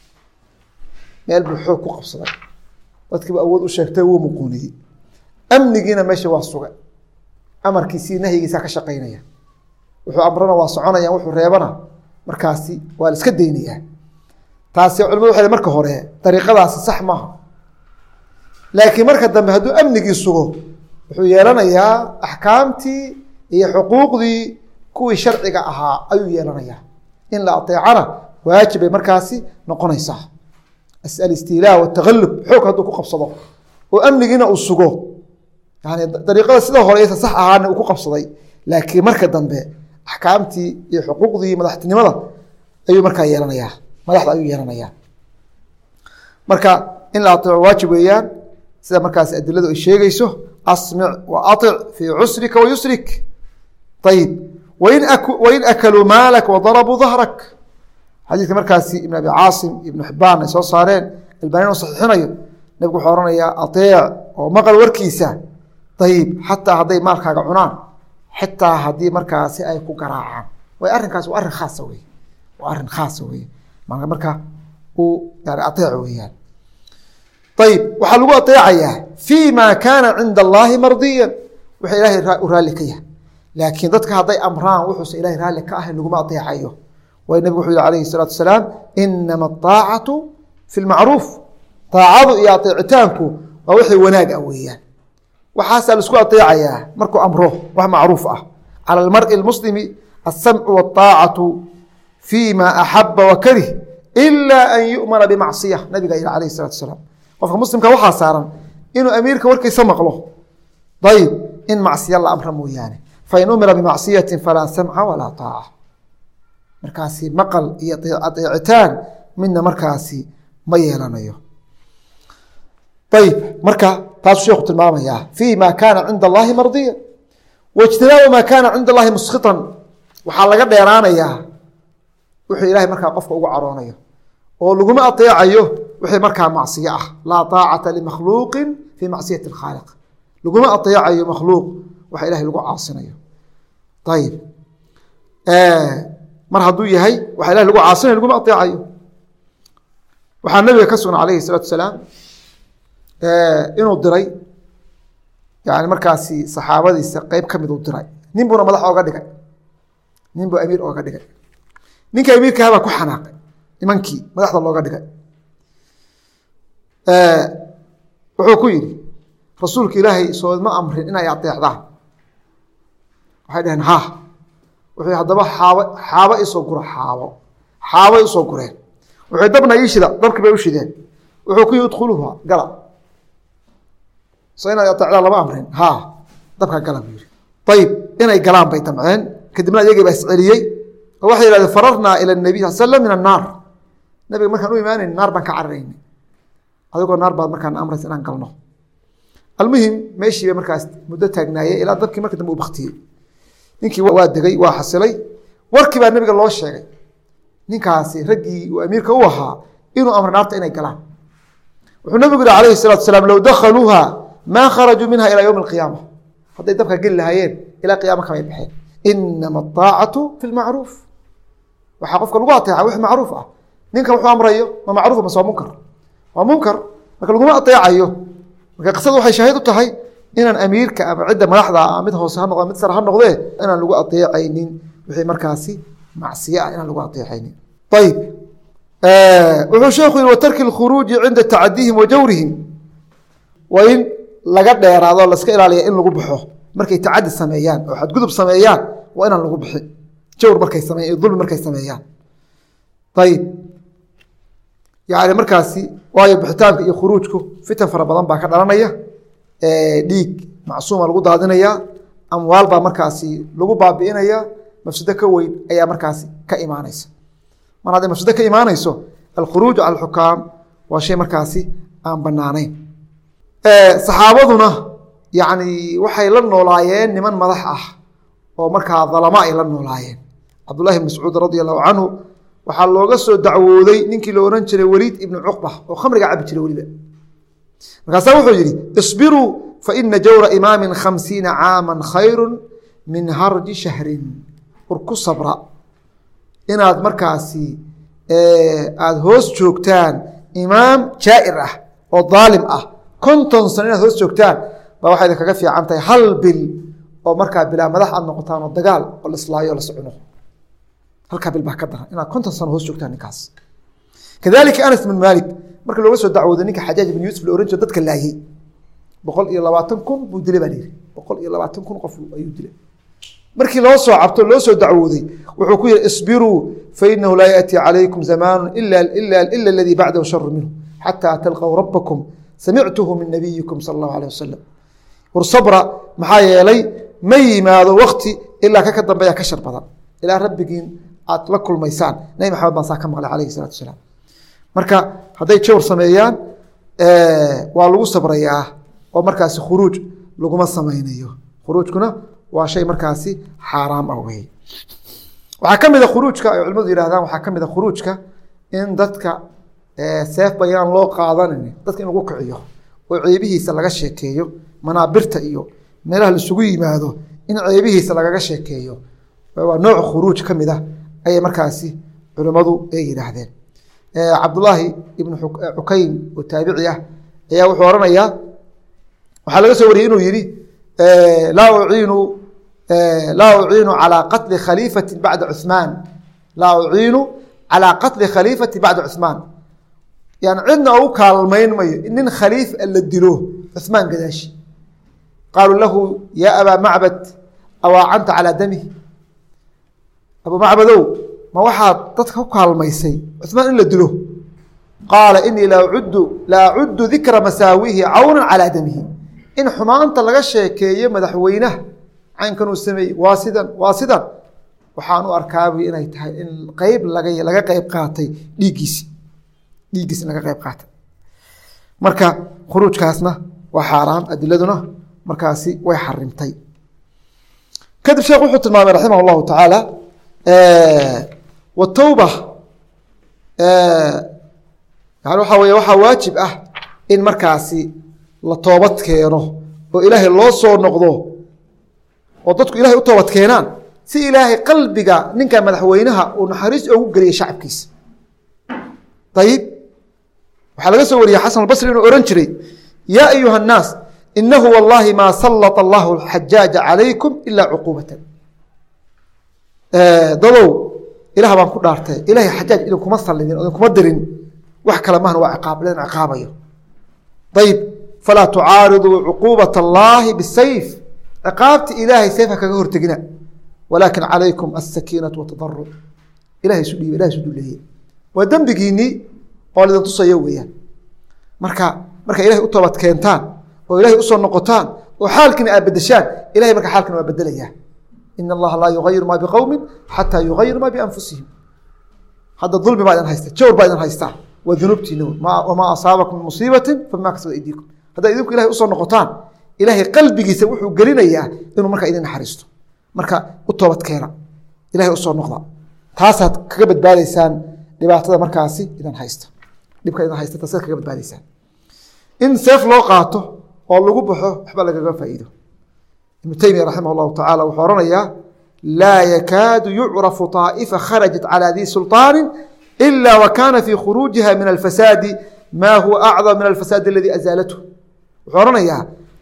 meel buu xoog ku qabsaday dadkiiba awood u sheegtay wuu muquuniyey amnigiina meesha waa sugay amarkiisii nahyigiisaa ka shaqaynaya wuxuu amrana waa soconayaan wuxuu reebana markaasi waa la iska daynayaa taasi culimadu waxay marka hore dariiqadaasi sax maaha laakiin marka dambe hadduu amnigii sugo wuxuu yeelanayaa axkaamtii iyo xuquuqdii kuwii sharciga ahaa ayuu yeelanayaa in la ateecana waajib bay markaasi noqonaysaa alistiilaa watagallub xoog hadduu ku qabsado oo amnigiina uu sugo yani dariiqada sida hore aysan sax ahaana uu ku qabsaday laakiin marka dambe axkaamtii iyo xuquuqdii madaxtinimada ayuu markaa yeelanayaa madaxda ayuu yeelanayaa marka in la ateeco waajib weeyaan sida markaas adiladu ay sheegayso asmic wa atic fii cusrika wa yusrik ayib wain akaluu maalak wadarabuu dahrak xadiidka markaasi ibn abi caasim ibnu xibaan ay soo saareen albanin oo saxiixinayo nebigu wuxuu ohanayaa ateec oo maqal warkiisa ayib xataa hadday maalkaaga cunaan xitaa haddii markaasi ay ku garaacaan way arrinkaas waa arrin khaasa wey waa arrin khaasa wey marka uu yani ateec weeyaan ayib waxaa lagu ateecayaa fii ma kaana cinda allaahi mardiyan waxa ilaahay u raalli ka yahay laakiin dadka hadday amraan wuxuusa ilahay raalli ka ahayn laguma ateecayo way nebigu wuxuu yihi alayhi الsalaatu wasalaam inama aطaacatu fi lmacruuf aacadu iyo ateecitaanku waa wixii wanaag ah weeyaan waxaasaa laisku ateecayaa markuu amro wax macruuf ah calى اlmarءi اlmuslimi aلsamcu wالطaacatu fi ma axaba wakarih ila an yu'mara bimacصiya nabiga yihi alayh الsalatu wasalaam qofka muslimka waxaa saaran inuu amiirka warkiisa maqlo ayib in macsiya la amra mooyaane fain umira bimacsiyati falaa samca walaa طaaca markaasi maqal iyo adeecitaan midna markaasi ma yeelanayo ayib marka taasuu sheekhu tilmaamayaa fii ma kaana cinda allahi mardiya waijtinaabu maa kaana cinda allahi muskitan waxaa laga dheeraanayaa wuxuu ilahay markaa qofka ugu caroonayo oo laguma ateecayo wixii markaa macsiyo ah laa طaacata limakhluuqin fii macsiyati اkhaaliq laguma ateecayo makhluuq waxa ilahay lagu caasinayo ayib mar hadduu yahay waxa ilahay lagu caasinayo laguma ateecayo waxaa nabiga ka sugan alayhi الsalaatu wasalaam inuu diray yani markaasi saxaabadiisa qeyb ka mid uu diray nin buuna madax ooga dhigay nin buu amiir ooga dhigay ninka amiirkaha baa ku xanaaqay nimankii madaxda looga dhigay wuxuu ku yidhi rasuulka ilaahay soodma amrin inay ateecdaan waxay dhaheen ha wuxuu haddaba xaabo isoo guro xaabay usoo gureen wuxuu dabna ii shida dabki bay u shideen wuxuu ku yihi udkhuluha gala so inaad ateecdaan lama amrin ha dabka gala buu yihi ayib inay galaan bay damceen kadibna iyagii baa isceliyey oo waxay yihahdeen fararnaa ila nabiy sal slam min annaar nabiga markaan u imaanayn naar baan ka cararaynay adigoo naar baad markaan amraysa inaan galno almuhim meeshii bay markaas muddo taagnaayey ilaa dabkii marka dambe u baktiyey ninkii waa degay waa xasilay warkii baa nabiga loo sheegay ninkaasi raggii uu amiirka u ahaa inuu amray naarta inay galaan wuxuu nabigu yihi alayhi الsalatu wasalaam low dakhaluuha maa kharajuu minha ilaa ywmi اlqiyaama hadday dabka geli lahaayeen ilaa qiyaama kamay baxeen inama aطaacatu fi lmacruuf waxaa qofka lagu ateeca wix macruuf ah ninkan wuxuu amrayo ma macruuf mase waa munkar waa munkar marka laguma ateecayo marka qisada waxay shaahid u tahay inaan amiirka ama cidda madaxda ah mid hoose ha noqdo mid sare ha noqdee inaan lagu ateecaynin wixii markaasi macsiye ah inaan lagu ateecaynin ayib wuxuu sheekhu yihi watarki اlkhuruuji cinda tacadihim wa jawrihim waa in laga dheeraado laska ilaaliya in lagu baxo markay tacadi sameeyaan oo xadgudub sameeyaan waa inaan lagu bixin jawr markay sameeyan dulmi markay sameeyaan ayib yani markaasi waayo bixitaanka iyo khuruujku fitan fara badan baa ka dhalanaya dhiig macsuuma lagu daadinaya amwaal baa markaasi lagu baabi'inaya mafsado ka weyn ayaa markaasi ka imaanaysa mar hadday mafsado ka imaanayso alkhuruuj cala alxukaam waa shay markaasi aan banaanayn saxaabaduna yani waxay la noolaayeen niman madax ah oo markaa dalama ay la noolaayeen. cabdullahi ibn mascuud radia allahu canhu waxaa looga soo dacwooday ninkii la ohan jiray waliid ibnu cuqba oo khamriga cabi jiray weliba. markaasaa wuxuu yidhi isbiruu faina jawra imaamin 50 caaman khayru min harji shahrin. war ku sabra inaad markaasi aada hoos joogtaan imaam jaa'ir ah oo daalim ah 50 sano inaad hoos joogtaan baa waxay idinkaga fiican tahay hal bil oo markaa bilaa madax aad noqotaan oo dagaal oo la islaayo o la socono. halkaa bil baa ka daran inaad 50 sano hoos joogtaan ninkaas. kadalika anas bin maalik marka looga soo dacwooday ninka xajaaj ibn yuusuf la oran jiro dadka laayay 120,000 buu dilay baa la yidhi 120,000 qof ayuu dilay. markii loo soo cabto loo soo dacwooday wuxuu ku yihi isbiruu fainahu laa yaأtii calaykum zamaanu ila aladii bacdahu sharu minhu xataa talqow rabbakum samictuhu min nabiyikum sala allahu alayh wasalam. war sabra maxaa yeelay ma yimaado wakti ilaa ka dambeeya ka shar badan ilaa rabbigiin aad la kulmaysaan. nabi maxamed baan saa ka maqlay calayhi salaatu wasalaam. marka hadday jawr sameeyaan waa lagu sabrayaa oo markaasi khuruuj laguma samaynayo. khuruujkuna waa shay markaasi xaaraam ah wey. waxaa ka mida khuruujka ay culimadu yihahdaan waxaa ka mida khuruujka in dadka seef bayaan loo qaadanin dadka in lagu kiciyo oo ceebihiisa laga sheekeeyo manaabirta iyo meelaha laisugu yimaado in ceebihiisa lagaga sheekeeyo waa nooc khuruuj ka mid ah ayay markaasi culimmadu ay yidhaahdeen. cabdullaahi ibnu cukaym oo taabici ah ayaa wuxuu oranayaa waxaa laga soo wariyey inuu yihi laa uciinu calىa qatli khaliifati bacda cuثmaan laa uciinu calىa qatli khaliifati bacda cuثmaan. yani cidna ugu kaalmayn mayo in nin khaliif la dilo cuثmaan gadaashi. qaaluu lahu ya abaa macbad awaacanta calىa damihi. abu macbadow ma waxaad dadka ku kaalmaysay cuثmaan in la dilo. qaala inii la acudu dikra masaawihi cawna calىa damihi. in xumaanta laga sheekeeyo madaxweynaha caynkanuu sameeyey waa sidan waxaan u arkaabu inay tahay in qeyb laga qeyb qaatay dhiiggiisi in laga qeyb qaatay. marka khuruujkaasna waa xaaraam adiladuna markaasi way xarimtay. kadib sheekh wuxuu tilmaamay raximah اllahu tacaala watawba yani waxaa wey waxaa waajib ah in markaasi la toobad keeno oo ilaahay loo soo noqdo oo dadku ilahay u toobad keenaan si ilaahay qalbiga ninka madaxweynaha uu naxariis ugu geliyay shacabkiisa. ayib waxaa laga soo wariyey xasan albasri inuu ohan jiray yaa ayuha الnaas inahu wallahi maa salط allahu xajaaja calaykum ilaa cuquubatan. dadow ilaah baan ku dhaartay ilahay xajaaj idinkuma salidin o idinkuma dirin wax kale mahna waa ciqaab len ciqaabayo. ayib falaa tucaariduu cuquubaة اllahi bsayf. ciqaabta ilaahay seefa kaga hortegina walaakin calaykum aلsakiinaةu watadaruc. ilahay isu dhiiba ilahay isu duleeye waa dembigiinii oo lidin tusayo weeyaan. marka ilahay u toobad keentaan oo ilahay usoo noqotaan oo xaalkiina aad bedeshaan ilahay marka xaalkina waa bedelayaa. in allaha laa yugayiru maa biqowmi xataa yugayiru maa bianfusihim. hadda dulmi baa idin haysta jawr baa idin haystaa waa dunuubtiina wamaa asaabakum min musiibati fabimaa kasabat aydiikum. haddaad idinku ilahay usoo noqotaan ilaahay qalbigiisa wuxuu gelinayaa inuu markaa idin naxariisto. marka u toobad keena ilahay usoo noqda taasaad kaga badbaadaysaan dhibaatada markaasi idin haysta dhibka idin haysta taasaad kaga badbaadaysaan. in seef loo qaato oo lagu baxo waxba lagaga faa'iido. ibnu taymiya raximah اllahu tacala wuxuu oranayaa laa yakaadu yucrafu طaa'ifa kharajat calى di sulطaani ila wakana fii khuruujiha min alfasaadi ma huwa acdam min alfasaadi aladi azaalathu. wuxuu oranayaa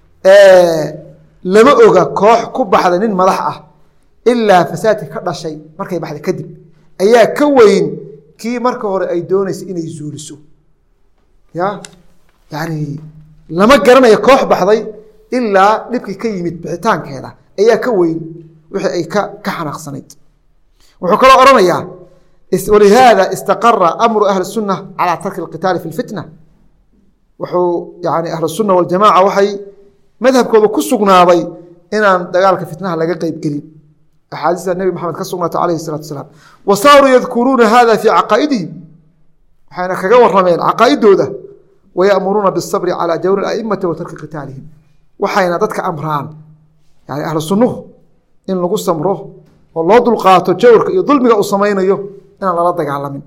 lama oga koox ku baxda nin madax ah ilaa fasaadka ka dhashay markay baxda kadib ayaa ka weyn kii marka hore ay doonaysa inay zuuliso. ya yani lama garanayo koox baxday ilaa dhibkii ka yimid bixitaankeeda ayaa ka weyn wixii ay ka xanaaqsanayd. wuxuu kaloo oranayaa walihaada istaqara amru ahli الsuna calى tarki اlqitaali fi اlfitna. wuxuu yani ahlu الsuna waljamaca waxay madhabkooda ku sugnaaday inaan dagaalka fitnaha laga qeyb gelin. axaadiista nebi maxamed ka sugnaatay alayhi الsalatu wasalaam wa saaruu yadkuruuna hada fii caqaa'idihim. waxayna kaga warameen caqaa'idooda wayamuruuna biالsabri calى jawri اa'imati wa tarki qitaalihim. waxayna dadka amraan yani ahlu sunuhu in lagu samro oo loo dulqaato jawrka iyo dulmiga uu samaynayo inaan lala dagaalamin.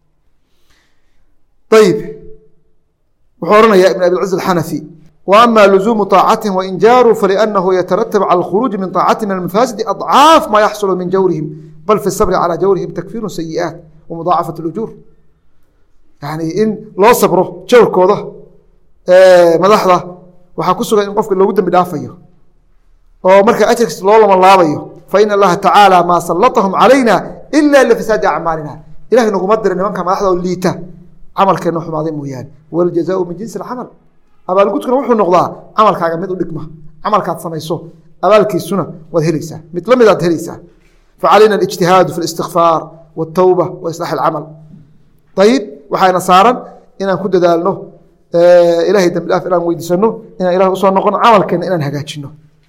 ayib wuxuu oranayaa ibn abi اlciz alxanafi وأma luزuumu طaacatihim wain jaaruu faliأnnahu yataratab calى اlkhuruuji min طaacatihim min almafaasidi adcaaf ma yaxsulu min jawrihim bal fi الsabri calى jawrihim takfiru sayi'aat wamudaacafaة اlujuur. yani in loo sabro jawrkooda madaxda waxaa ku sugan in qofka loogu dembi dhaafayo oo marka ajarkiis loo lama laabayo fain اllaha tacaalى maa salatahum calayna ila lifasaadi acmaalina. ilahay naguma dira nimanka madaxda oo liita camalkeena xumaaday mooyaane wاljazaءu min jinsi اcamal. abaalgudkuna wuxuu noqdaa camalkaaga mid u dhigma, camalkaad samayso abaalkiisuna waad helaysaa, mid la midaad helaysaa. facalayna اlijtihaadu fi اlistikfaar wالtawba wa islaax اcamal. ayib waxayna saaran inaan ku dadaalno ilahay dambi dhaaf inaan weydiisano, inaan ilahay usoo noqono, camalkeena inaan hagaajino.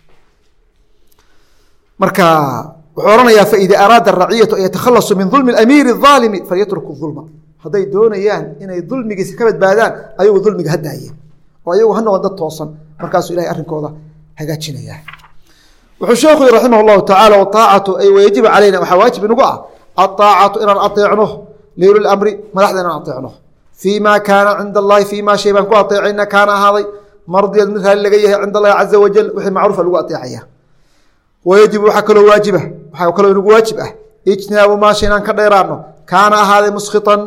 marka wuxuu oranayaa faida araada araciyatu an yatakhalasuu min dulmi اamiiri الظaalimi falyatruku الظulma. hadday doonayaan inay dulmigiisa ka badbaadaan ayagu dulmiga ha daayeen oo ayagu ha noqon dad toosan, markaasuu ilahay arrinkooda hagaajinaya. wuxuu sheekhu yihi raximah اllahu tacaala waaacatu ay wayajibu calayna waxaa waajib inagu ah aaacatu inaan ateecno liuli lamri madaxda inaan ateecno fii ma kaana cinda allahi fii ma shay baan ku ateecayna kaana ahaaday mardiyad mid raali laga yahay cinda allahi caza wajal wixii macruufa lagu ateecaya. wayajibu waxaa kaloo waajiba waxaa kaloo inagu waajib ah ijtinaabu maa shay inaan ka dheeraano kaana ahaaday muskian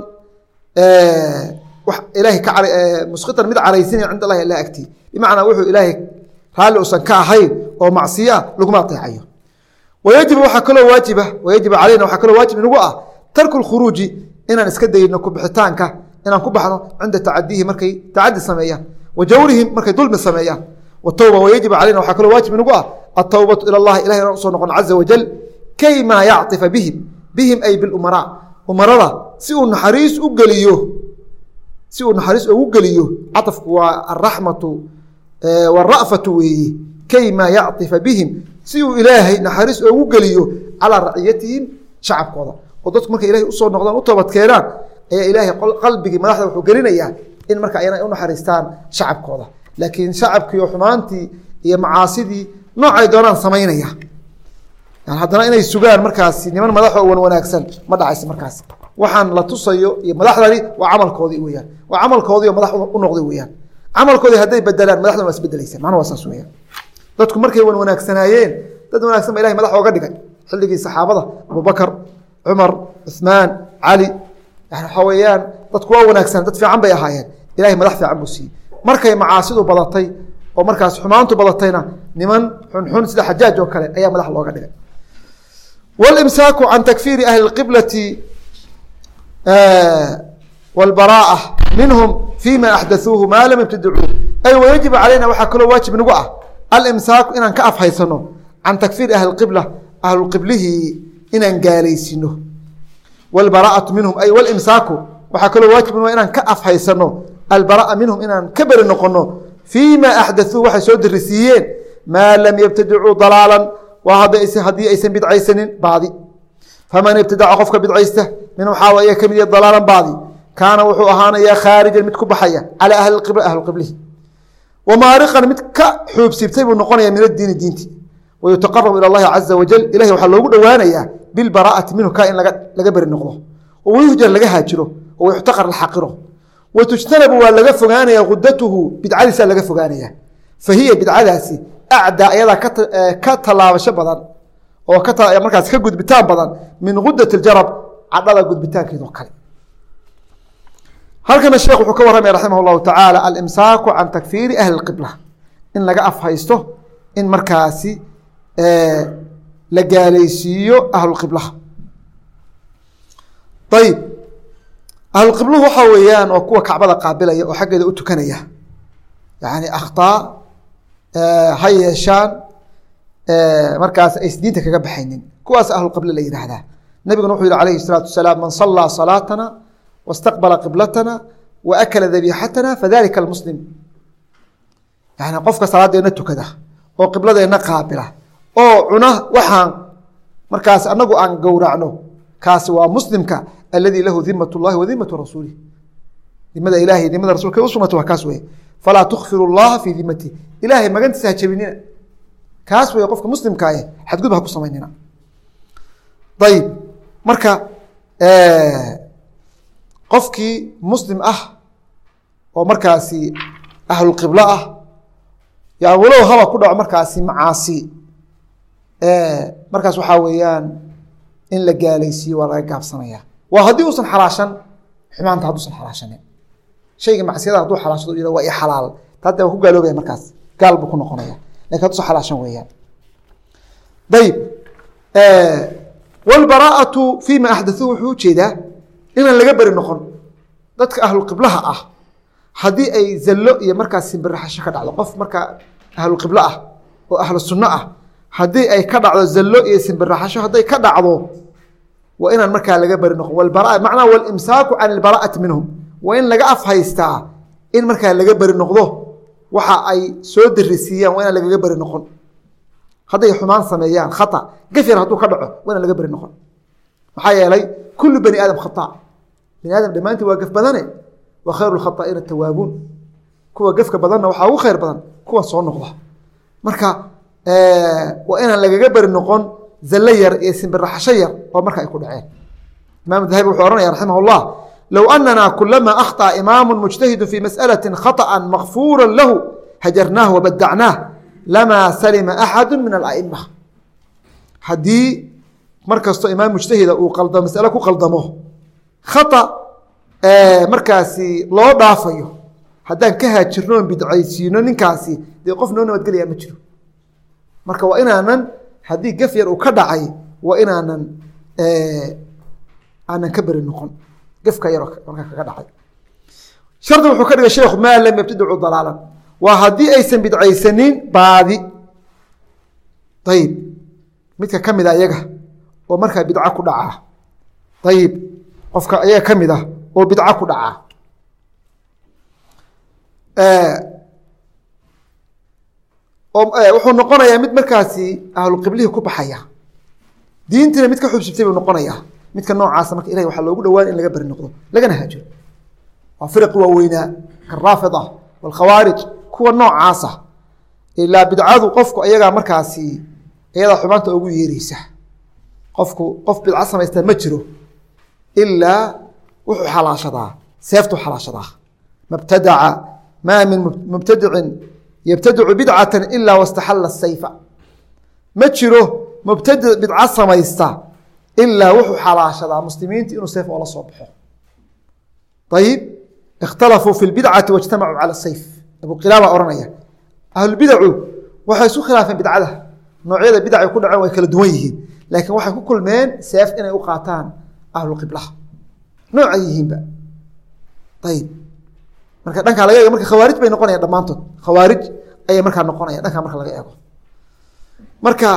ilahay muskian mid caraysinaya cinda allahi alla agtii, bimacnaa wuxuu ilaahay raalli usan ka ahayn oo macsiyo ah laguma ateecayo. wayajibu waxaa kaloo waajiba wayajibu calayna waxaa kaloo waajib inagu ah tarku lkhuruuji inaan iska dayno kubixitaanka inaan ku baxno cinda tacadihi markay tacadi sameeyaan wa jawrihim markay dulmi sameeyaan. watawba wayajibu calayna waxaa kaloo waajib inagu ah atawbatu ila allahi ilahay inaan usoo noqon caza wajal kay maa yacطifa bihim ay bilumaraa umarada si uu naxariis u geliyo si uu naxariis ugu geliyo. caطfku waa araxmatu wاra'fatu weeye. kay maa yacطifa bihim si uu ilaahay naxariis ugu geliyo calىa raciyatihim shacabkooda oo dadku markay ilahay usoo noqdaan u toobadkeenaan ayaa ilaahay qalbigii madaxda wuxuu gelinayaa in marka ayna u naxariistaan shacabkooda. laakiin shacabkii oo xumaantii iyo macaasidii noocay doonaan samaynaya haddana inay sugaan markaasi niman madaxo wan wanaagsan ma dhacaysa. markaas waxaan la tusayo iyo madaxdani waa camalkoodii weyaan, waa camalkoodii oo madax u noqday weyaan. camalkoodii hadday bedelaan madaxdan waa isbedelaysa, macnaa waa saas weyaan. dadku markay wan wanaagsanaayeen dad wanaagsan ba ilahay madax ooga dhigay xilligii saxaabada abubakar cumar cuثmaan cali yani waxaa weeyaan dadku waa wanaagsan dad fiican bay ahaayeen, ilahay madax fiican buu siiyey. markay macaasidu badatay oo markaas xumaantu badatayna niman xunxun sida xajaaj oo kale ayaa madax looga dhigay. wاlimsaaku can takfiiri ahli اqiblati wاlbaraa'a minhum fima axdathuuhu maa lam ibtadicuu. ay wayajibu calayna waxaa kaloo waajib nagu ah alimsaaku inaan ka afhaysano can takfiiri ahli qibla ahluqiblihii inaan gaalaysino wاlbaraa'atu minhum ay wاlimsaaku waxaa kaloo waajib nagu inaan ka afhaysano albara'a minhum inaan ka beri noqono fima axdathuu waxay soo darisiiyeen maa lam yabtadicuu dalaalan waa haddii aysan bidcaysanin baadi. faman ibtadaca qofka bidcaysta minhum waxaa waye kamid yahay dalaalan baadi kaana wuxuu ahaanayaa khaarijan mid ku baxaya calaa ahli qibla ahlu qiblihi wamaariqan mid ka xuubsiibtay buu noqonaya min adiini diinti wayutaqarabu ila allahi caza wajal ilahay waxaa loogu dhowaanayaa bilbaraa'ati minhu ka in laga beri noqdo wayuhjar laga haajiro wayuxtaqar la xaqiro watujtanabu waa laga fogaanaya gudatuhu bidcadiisaa laga fogaanaya fahiya bidcadaasi acdaa ayadaa ka tallaabasho badan oo markaas ka gudbitaan badan min gudat اjarab cadhada gudbitaankeedoo kale. halkana sheekh wuxuu ka warramaya raximah اllahu tacaala alimsaaku can takfiiri ahli اqibla in laga afhaysto in markaasi la gaalaysiiyo ahluqiblaha. ayib ahluqibluhu waxaa weeyaan oo kuwa kacbada qaabilaya oo xaggeeda u tukanaya yani akhطaa ha yeeshaan markaas ays diinta kaga baxaynin kuwaas ahluqibla la yihahdaa. nabiguna wuxuu yihi alayhi الsalaatu wasalaam man salaa salaatana wاstaqbala qiblatana waakala dabixatana fadalika almuslim. yani qofka salaadeena tukada oo qibladeena qaabila oo cuna waxaan markaas anagu aan gowracno kaasi waa muslimka aladi lahu dimat اllahi wa dimatu rasuulih. dimada ilahay dimada rasulka usugnata waa kaas wey. falaa tukfiru اllaha fii dimati ilahay magantiisa ha jebinina kaas way qofka muslimka ah xadgudub ha ku samaynina ayib marka qofkii muslim ah oo markaasi ahlu qiblo ah yaa walow haba ku dhaco markaasi macaasi markaas waxaa weeyaan in la gaalaysiiyo waa laga gaabsanaya waa haddii uusan xalaashan xumaanta hadduusan xalaashanin shayga macsiyada hadduu xalaashado yidhahdo waa i xalaal taadee waa ku gaaloobaya markaas gaal buu ku noqonaya lakin hadduusan xalaashan weeyaan ayib walbaraa'atu fima axdathuu wuxuu ujeedaa inaan laga beri noqon dadka ahlu qiblaha ah haddii ay zallo iyo markaas simbiraxasho ka dhacdo qof markaa ahlu qiblo ah oo ahlu sunno ah haddii ay ka dhacdo zallo iyo simbiraxasho hadday ka dhacdo waa inaan markaa laga beri noqon walbaraa macnaha walimsaaku can ilbaraa'ati minhum waa in laga afhaystaa in markaa laga beri noqdo waxa ay soo darisiiyaan waa inaan lagaga beri noqon hadday xumaan sameeyaan khata gafyar hadduu ka dhaco waa inaan laga beri noqon maxaa yeelay kullu bani aadam khata bani aadam dhammaantii waa gaf badane wa khayru lkhataa'iina tawaabuun kuwa gafka badanna waxaa ugu khayr badan kuwa soo noqda marka waa inaan lagaga beri noqon zallo yar iyo simbiraxasho yar oo marka ay ku dhaceen imaam dahabi wuxuu ohanaya raximah اllah low anana kulama akhطأ imaamu mujtahidu fi masأalaةi khaطأa makfuura lahu hajarnaah wabadacnaah lamaa salima axadu min ala'ima haddii mar kastoo imaam mujtahida uu qaldamo masale ku qaldamo khata markaasi loo dhaafayo haddaan ka haajirno on bidcaysiino ninkaasi dee qof noo nabadgelaya ma jiro marka waa inaanan haddii gaf yar uu ka dhacay waa inaanan aanan ka beri noqon gafka yar markaa kaga dhacay shardi wuxuu ka dhigay sheekhu maa lam yabtadicu dalaalan waa haddii aysan bidcaysanin baadi ayib midka ka mid a iyaga oo markaa bidco ku dhacaa ayib qofka iyaga ka mid ah oo bidco ku dhacaa wuxuu noqonayaa mid markaasi ahluqiblihii ku baxaya diintiina mid ka xubsibtay buu noqonayaa midka noocaasa marka ilahay waxaa loogu dhawaan in laga beri noqdo lagana haajiro waa firiq waaweynaa karaafida walkhawaarij kuwa noocaasa ilaa bidcadu qofku iyagaa markaasi iyadaa xumaanta ugu yeereysa qofku qof bidco samaystaa ma jiro ilaa wuxuu xalaashadaa seeftuu xalaashadaa mabtadaca maa min mubtadicin yabtadicu bidcata ilaa wastaxalla sayfa ma jiro mubtadic bidco samaysta ilaa wuxuu xalaashadaa muslimiinta inuu seef oola soo baxo ayib ikhtalafuu fi lbidcati waijtamacuu cala sayf abu qilaaba ohanaya ahlulbidacu waxay isu khilaafeen bidcada noocyada bidacay ku dhaceen way kala duwan yihiin laakiin waxay ku kulmeen seef inay u qaataan ahlulqiblaha noocay yihiinba ayib marka dhankaa laga eego marka khawaarij bay noqonayaan dhammaantood khawaarij ayay markaa noqonayaan dhankaa marka laga eego marka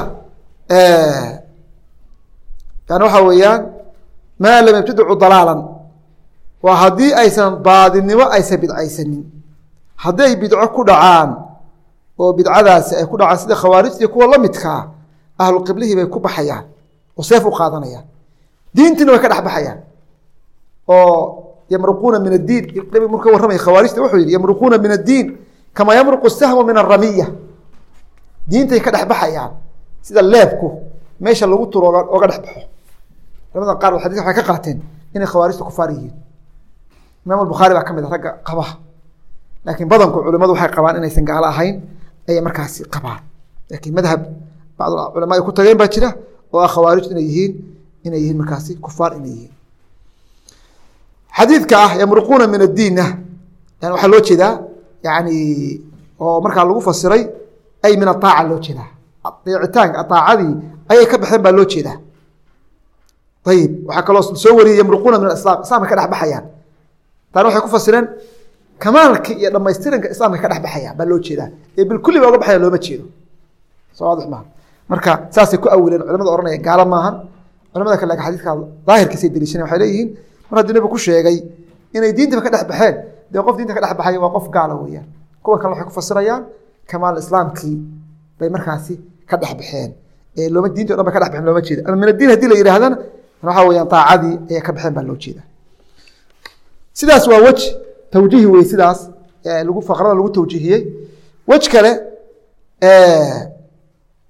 yani waxaa weeyaan maa lam yabtadicu dalaalan waa haddii aysan baadinimo aysan bidcaysanin hadday bidco ku dhacaan oo bidcadaasi ay ku dhacaan sida khawaarijtii kuwa la midkaa ahlu qiblihii bay ku baxayaan oo seef u qaadanayaan diintiina way ka dhex baxayaan oo yamruquuna min addiin nabigu markuu ka warramaya khawaarijta wuxuu yihi yamruquuna min addiin kamaa yamruqu sahmu min aramiya diintay ka dhex baxayaan sida leebku meesha lagu turo oga dhex baxo culamada qaar xadiiska waxay ka qaateen inay khawaarijta kufaar yihiin imaam albukhaari baa ka mid a ragga qaba laakiin badanku culimadu waxay qabaan inaysan gaalo ahayn ayay markaasi qabaan laakiin madhab bacd culama ay ku tageen baa jira oo ah khawaarijtu inay yihiin markaasi kufaar inay yihiin xadiidka ah yamruquuna min addiinna yani waxaa loo jeedaa yani oo markaa lagu fasiray ay min aaaca loo jeedaa adeecitaanka aacadii ayay ka baxeen baa loo jeedaa ayib waxaa kaloo soo wariyey yamruquuna min aislaam islamka ka dhex baxayaan taana waxay ku fasireen kamaalkii iyo dhamaystiranka islaamka ka dhex baxayaan baa loo jeedaa ee bilkulli baa oga baxaya looma jeedo soo waadix maaha marka saasay ku awileen culamada ohanaya gaalo maahan culamada kale laakin xadiidka daahirkiisay deliishaneen waxay leeyihiin mar haddii nabigu ku sheegay inay diintaba ka dhex baxeen dee qof diinta ka dhex baxaya waa qof gaala weeyaan kuwa kale waxay ku fasirayaan kamaal islaamkii bay markaasi ka dhex baxeen ee looma diinti o dhan bay ka dhex baxeen looma jeeda ama min addiin haddii la yidhahdana waxaa weyaan taacadii ayay ka baxeen baa loo jeeda sidaas waa wej tawjiihi wey sidaas lagu faqrada lagu tawjiihiyey wej kale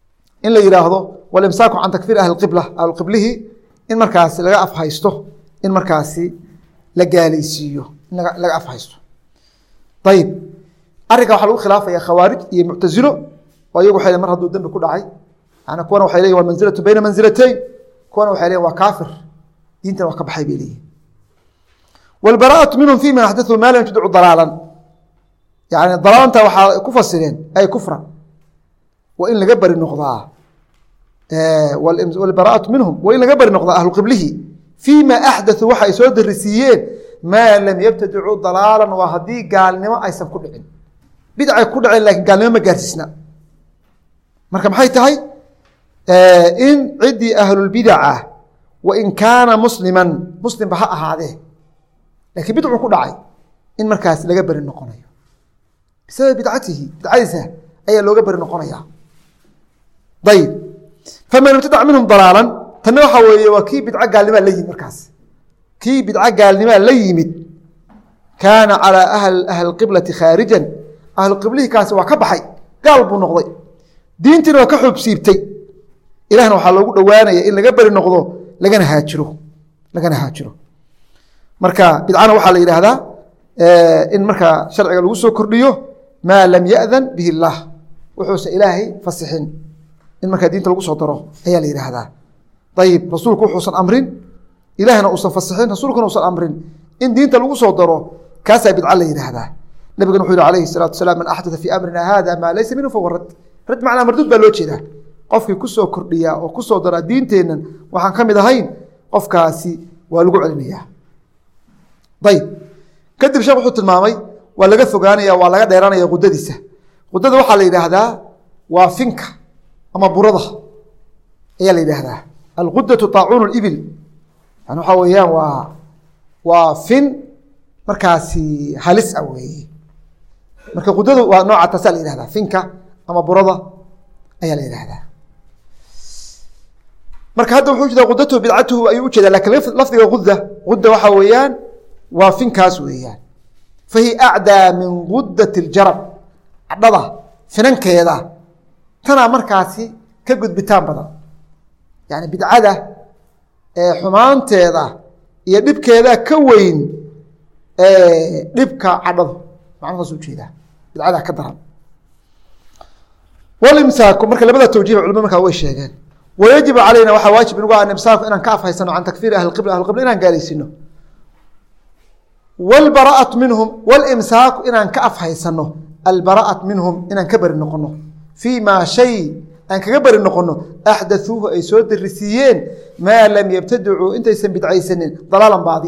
in la yidhaahdo walimsaaku can takfiir ahli qibla ahluqiblihii in markaasi laga afhaysto in markaasi la gaalaysiiyo in laga afhaysto ayib arrinka waxaa lagu khilaafaya khawaarij iyo muctasilo oo iyagu waxay mar hadduu dembi ku dhacay yani kuwana waxay leeyihin waa manzilatu bayna manzilatayn kuwana waxay leeyihin waa kaafir diintana waa ka baxay bay leeyihin walbaraa'atu minhum fima axdathuu maa lam yabtadicu dalaalan yani dalaalanta waxaa ku fasireen ay kufra waa in laga bari noqdaa walbaraa'atu minhum waa in laga bari noqdaa ahlu qiblihi fima axdathuu waxa ay soo darisiiyeen maa lam yabtadicuu dalaalan waa haddii gaalnimo aysan ku dhicin bidcay ku dhaceen lakin gaalnimo ma gaarsiisna marka maxay tahay in ciddii ahlulbidaca wain kaana musliman muslimba ha ahaadee lakiin bidcu ku dhacay in markaas laga beri noqonayo bisabab bidcatihi bidcadiisa ayaa looga beri noqonaya ayib faman ibtadac minhum dalaalan tanna waxaa weeye waa kii bidco gaalnimaa la yimid markaas kii bidco gaalnimaa la yimid kaana calىa ahli qiblati khaarijan ahlu qiblihii kaasi waa ka baxay gaal buu noqday diintiina waa ka xoog siibtay ilahna waxaa loogu dhowaanaya in laga beri noqdo lagana haajiro marka bidcana waxaa la yidhaahdaa in markaa sharciga lagu soo kordhiyo maa lam yaأdan bihi اllah wuxuusa ilaahay fasixin in markaa diinta lagu soo daro ayaa la yidhaahdaa ayib rasuulku wuxuusan amrin ilaahna uusan fasixin rasuulkuna uusan amrin in diinta lagu soo daro kaasaa bidca la yidhaahdaa nabigana wuxuu yihi alayhi الsalatu wasalaam man axdaa fii amrina hada maa laysa minhu fahuwa rad macnaa marduud baa loo jeedaa qofkii kusoo kordhiyaa oo kusoo daraa diinteennan waxaan ka mid ahayn qofkaasi waa lagu celinayaa ayib kadib sheekh wuxuu tilmaamay waa laga fogaanaya waa laga dheeranaya qudadiisa qudada waxaa la yidhaahdaa waa finka ama burada ayaa la yidhaahdaa alqudatu طaacuun اibil yani waxaa weeyaan waa fin markaasi halis ah weeye marka qudadu waa nooca taasaa la yihahdaa finka ama burada ayaa la yihahdaa marka hadda wuxuu jeeda qudatuhu bidcatuhu ayuu ujeeda lakin lafdiga uda waxaa weeyaan waa finkaas weeyaan fahiya acdaa min gudat اljarab cadhada finankeeda tanaa markaasi ka gudbitaan badan yani bidcada xumaanteeda iyo dhibkeeda ka weyn dhibka cadhadu macnahaas ujeedaa bidcada ka daran walimsaaku marka labada tawjiih culimada markaa way sheegeen wayajibu calayna waxaa waajib inagu ah imsaaku inaan ka afhaysano can takfiiri ahli qibla ahli qibla inaan gaaraysiino walbaraa'atu minhum walimsaaku inaan ka afhaysano albaraa'atu minhum inaan ka beri noqono fii maa shay aan kaga beri noqono axdathuuhu ay soo darisiiyeen maa lam yabtadicuu intaysan bidcaysanin dalaalan baadi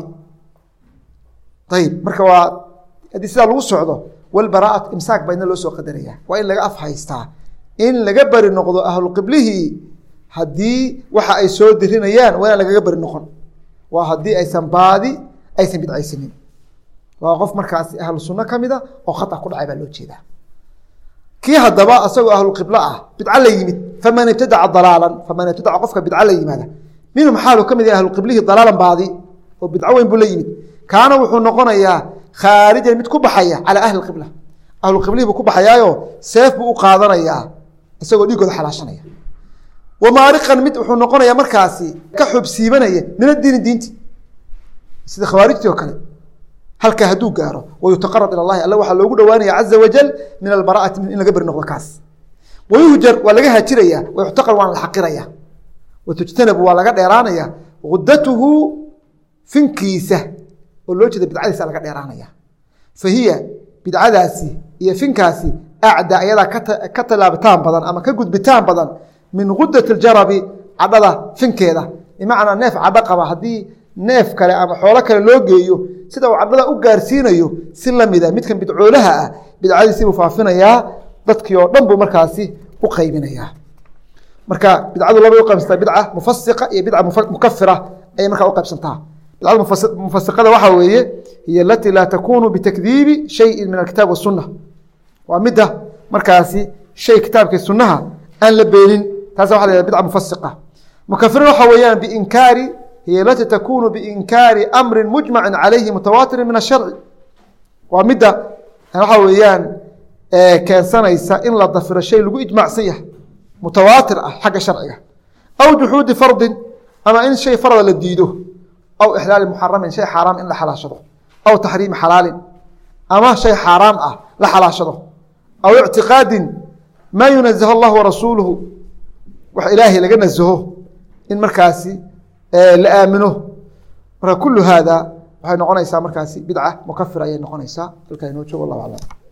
ayib marka waa haddii sidaa lagu socdo walbaraa'atu imsaak baa ina loo soo qadaraya waa in laga afhaystaa in laga beri noqdo ahlu qiblihii haddii waxa ay soo dirinayaan waa inaan lagaga beri noqon waa haddii aysan baadi aysan bidcaysanin waa qof markaasi ahlu sunno ka mida oo khata ku dhacay baa loo jeedaa kii haddaba asagoo ahlu qiblo ah bidco la yimid faman ibtadaca dalaalan faman ibtadaca qofka bidco la yimaada minhum xaalu ka mid yahay ahlu qiblihii dalaalan baadi oo bidco weyn buu la yimid kaana wuxuu noqonayaa khaarijan mid ku baxaya calaa ahli qibla ahlu qiblihii buu ku baxayaayo seef buu u qaadanayaa isagoo dhiigooda xalaashanaya wamaariqan mid wuxuu noqonayaa markaasi ka xubsiibanaya min adiini diinti sida khawaarijtii oo kale halka hadduu gaaro wayutaqarab ila llahi alla waxaa loogu dhowaanaya caza wajal min albaraa'ati in laga beri noqdo kaas wayuhjar waa laga hajiraya wayuxtaqar waana la xaqiraya watujtanabu waa laga dheeraanaya gudatuhu finkiisa oo loo jeeda bidcadiisa laga dheeraanaya fahiya bidcadaasi iyo finkaasi acdaa ayadaa ka talaabitaan badan ama ka gudbitaan badan min gudat اljarabi cadhada finkeeda bimacnaa neef cadho qaba haddii neef kale ama xoolo kale loo geeyo sida uu cadhada u gaarsiinayo si lamida midkan bidcoolaha ah bidcadiisii buu faafinayaa dadkii oo dhan buu markaasi u qaybinayaa marka bidcadu labay u qaybsantaa bidca mufasiqa iyo bidca mukafira ayay markaa u qaybsantaa bidcada mufasiqada waxaa weeye hiy alatii laa takunu bitakdiibi shayin min alkitaab wasunna waa midda markaasi shay kitaabkii sunnaha aan la beenin taasa waxa la yhahda bidca mufasiqa mukafirna waxa weeyaan biinkaari hiy alatii takunu biinkaari amrin mujmacin calayhi mutawaatirin min asharci waa midda waxa weeyaan keensanaysa in la dafiro shay lagu ijmacsan yahay mutawaatir ah xagga sharciga aw juxuudi fardin ama in shay farda la diido aw ixlaali muxaramin shay xaaraam in la xalaashado aw taxriimi xalaalin ama shay xaaraam ah la xalaashado aw ictiqaadin maa yunazahu allahu warasuuluhu wax ilaahay laga nazaho in markaasi la aamino marka kulu haada waxay noqonaysaa markaasi bidca mukafira ayay noqonaysaa halkaa inoo joogo wallahu aclam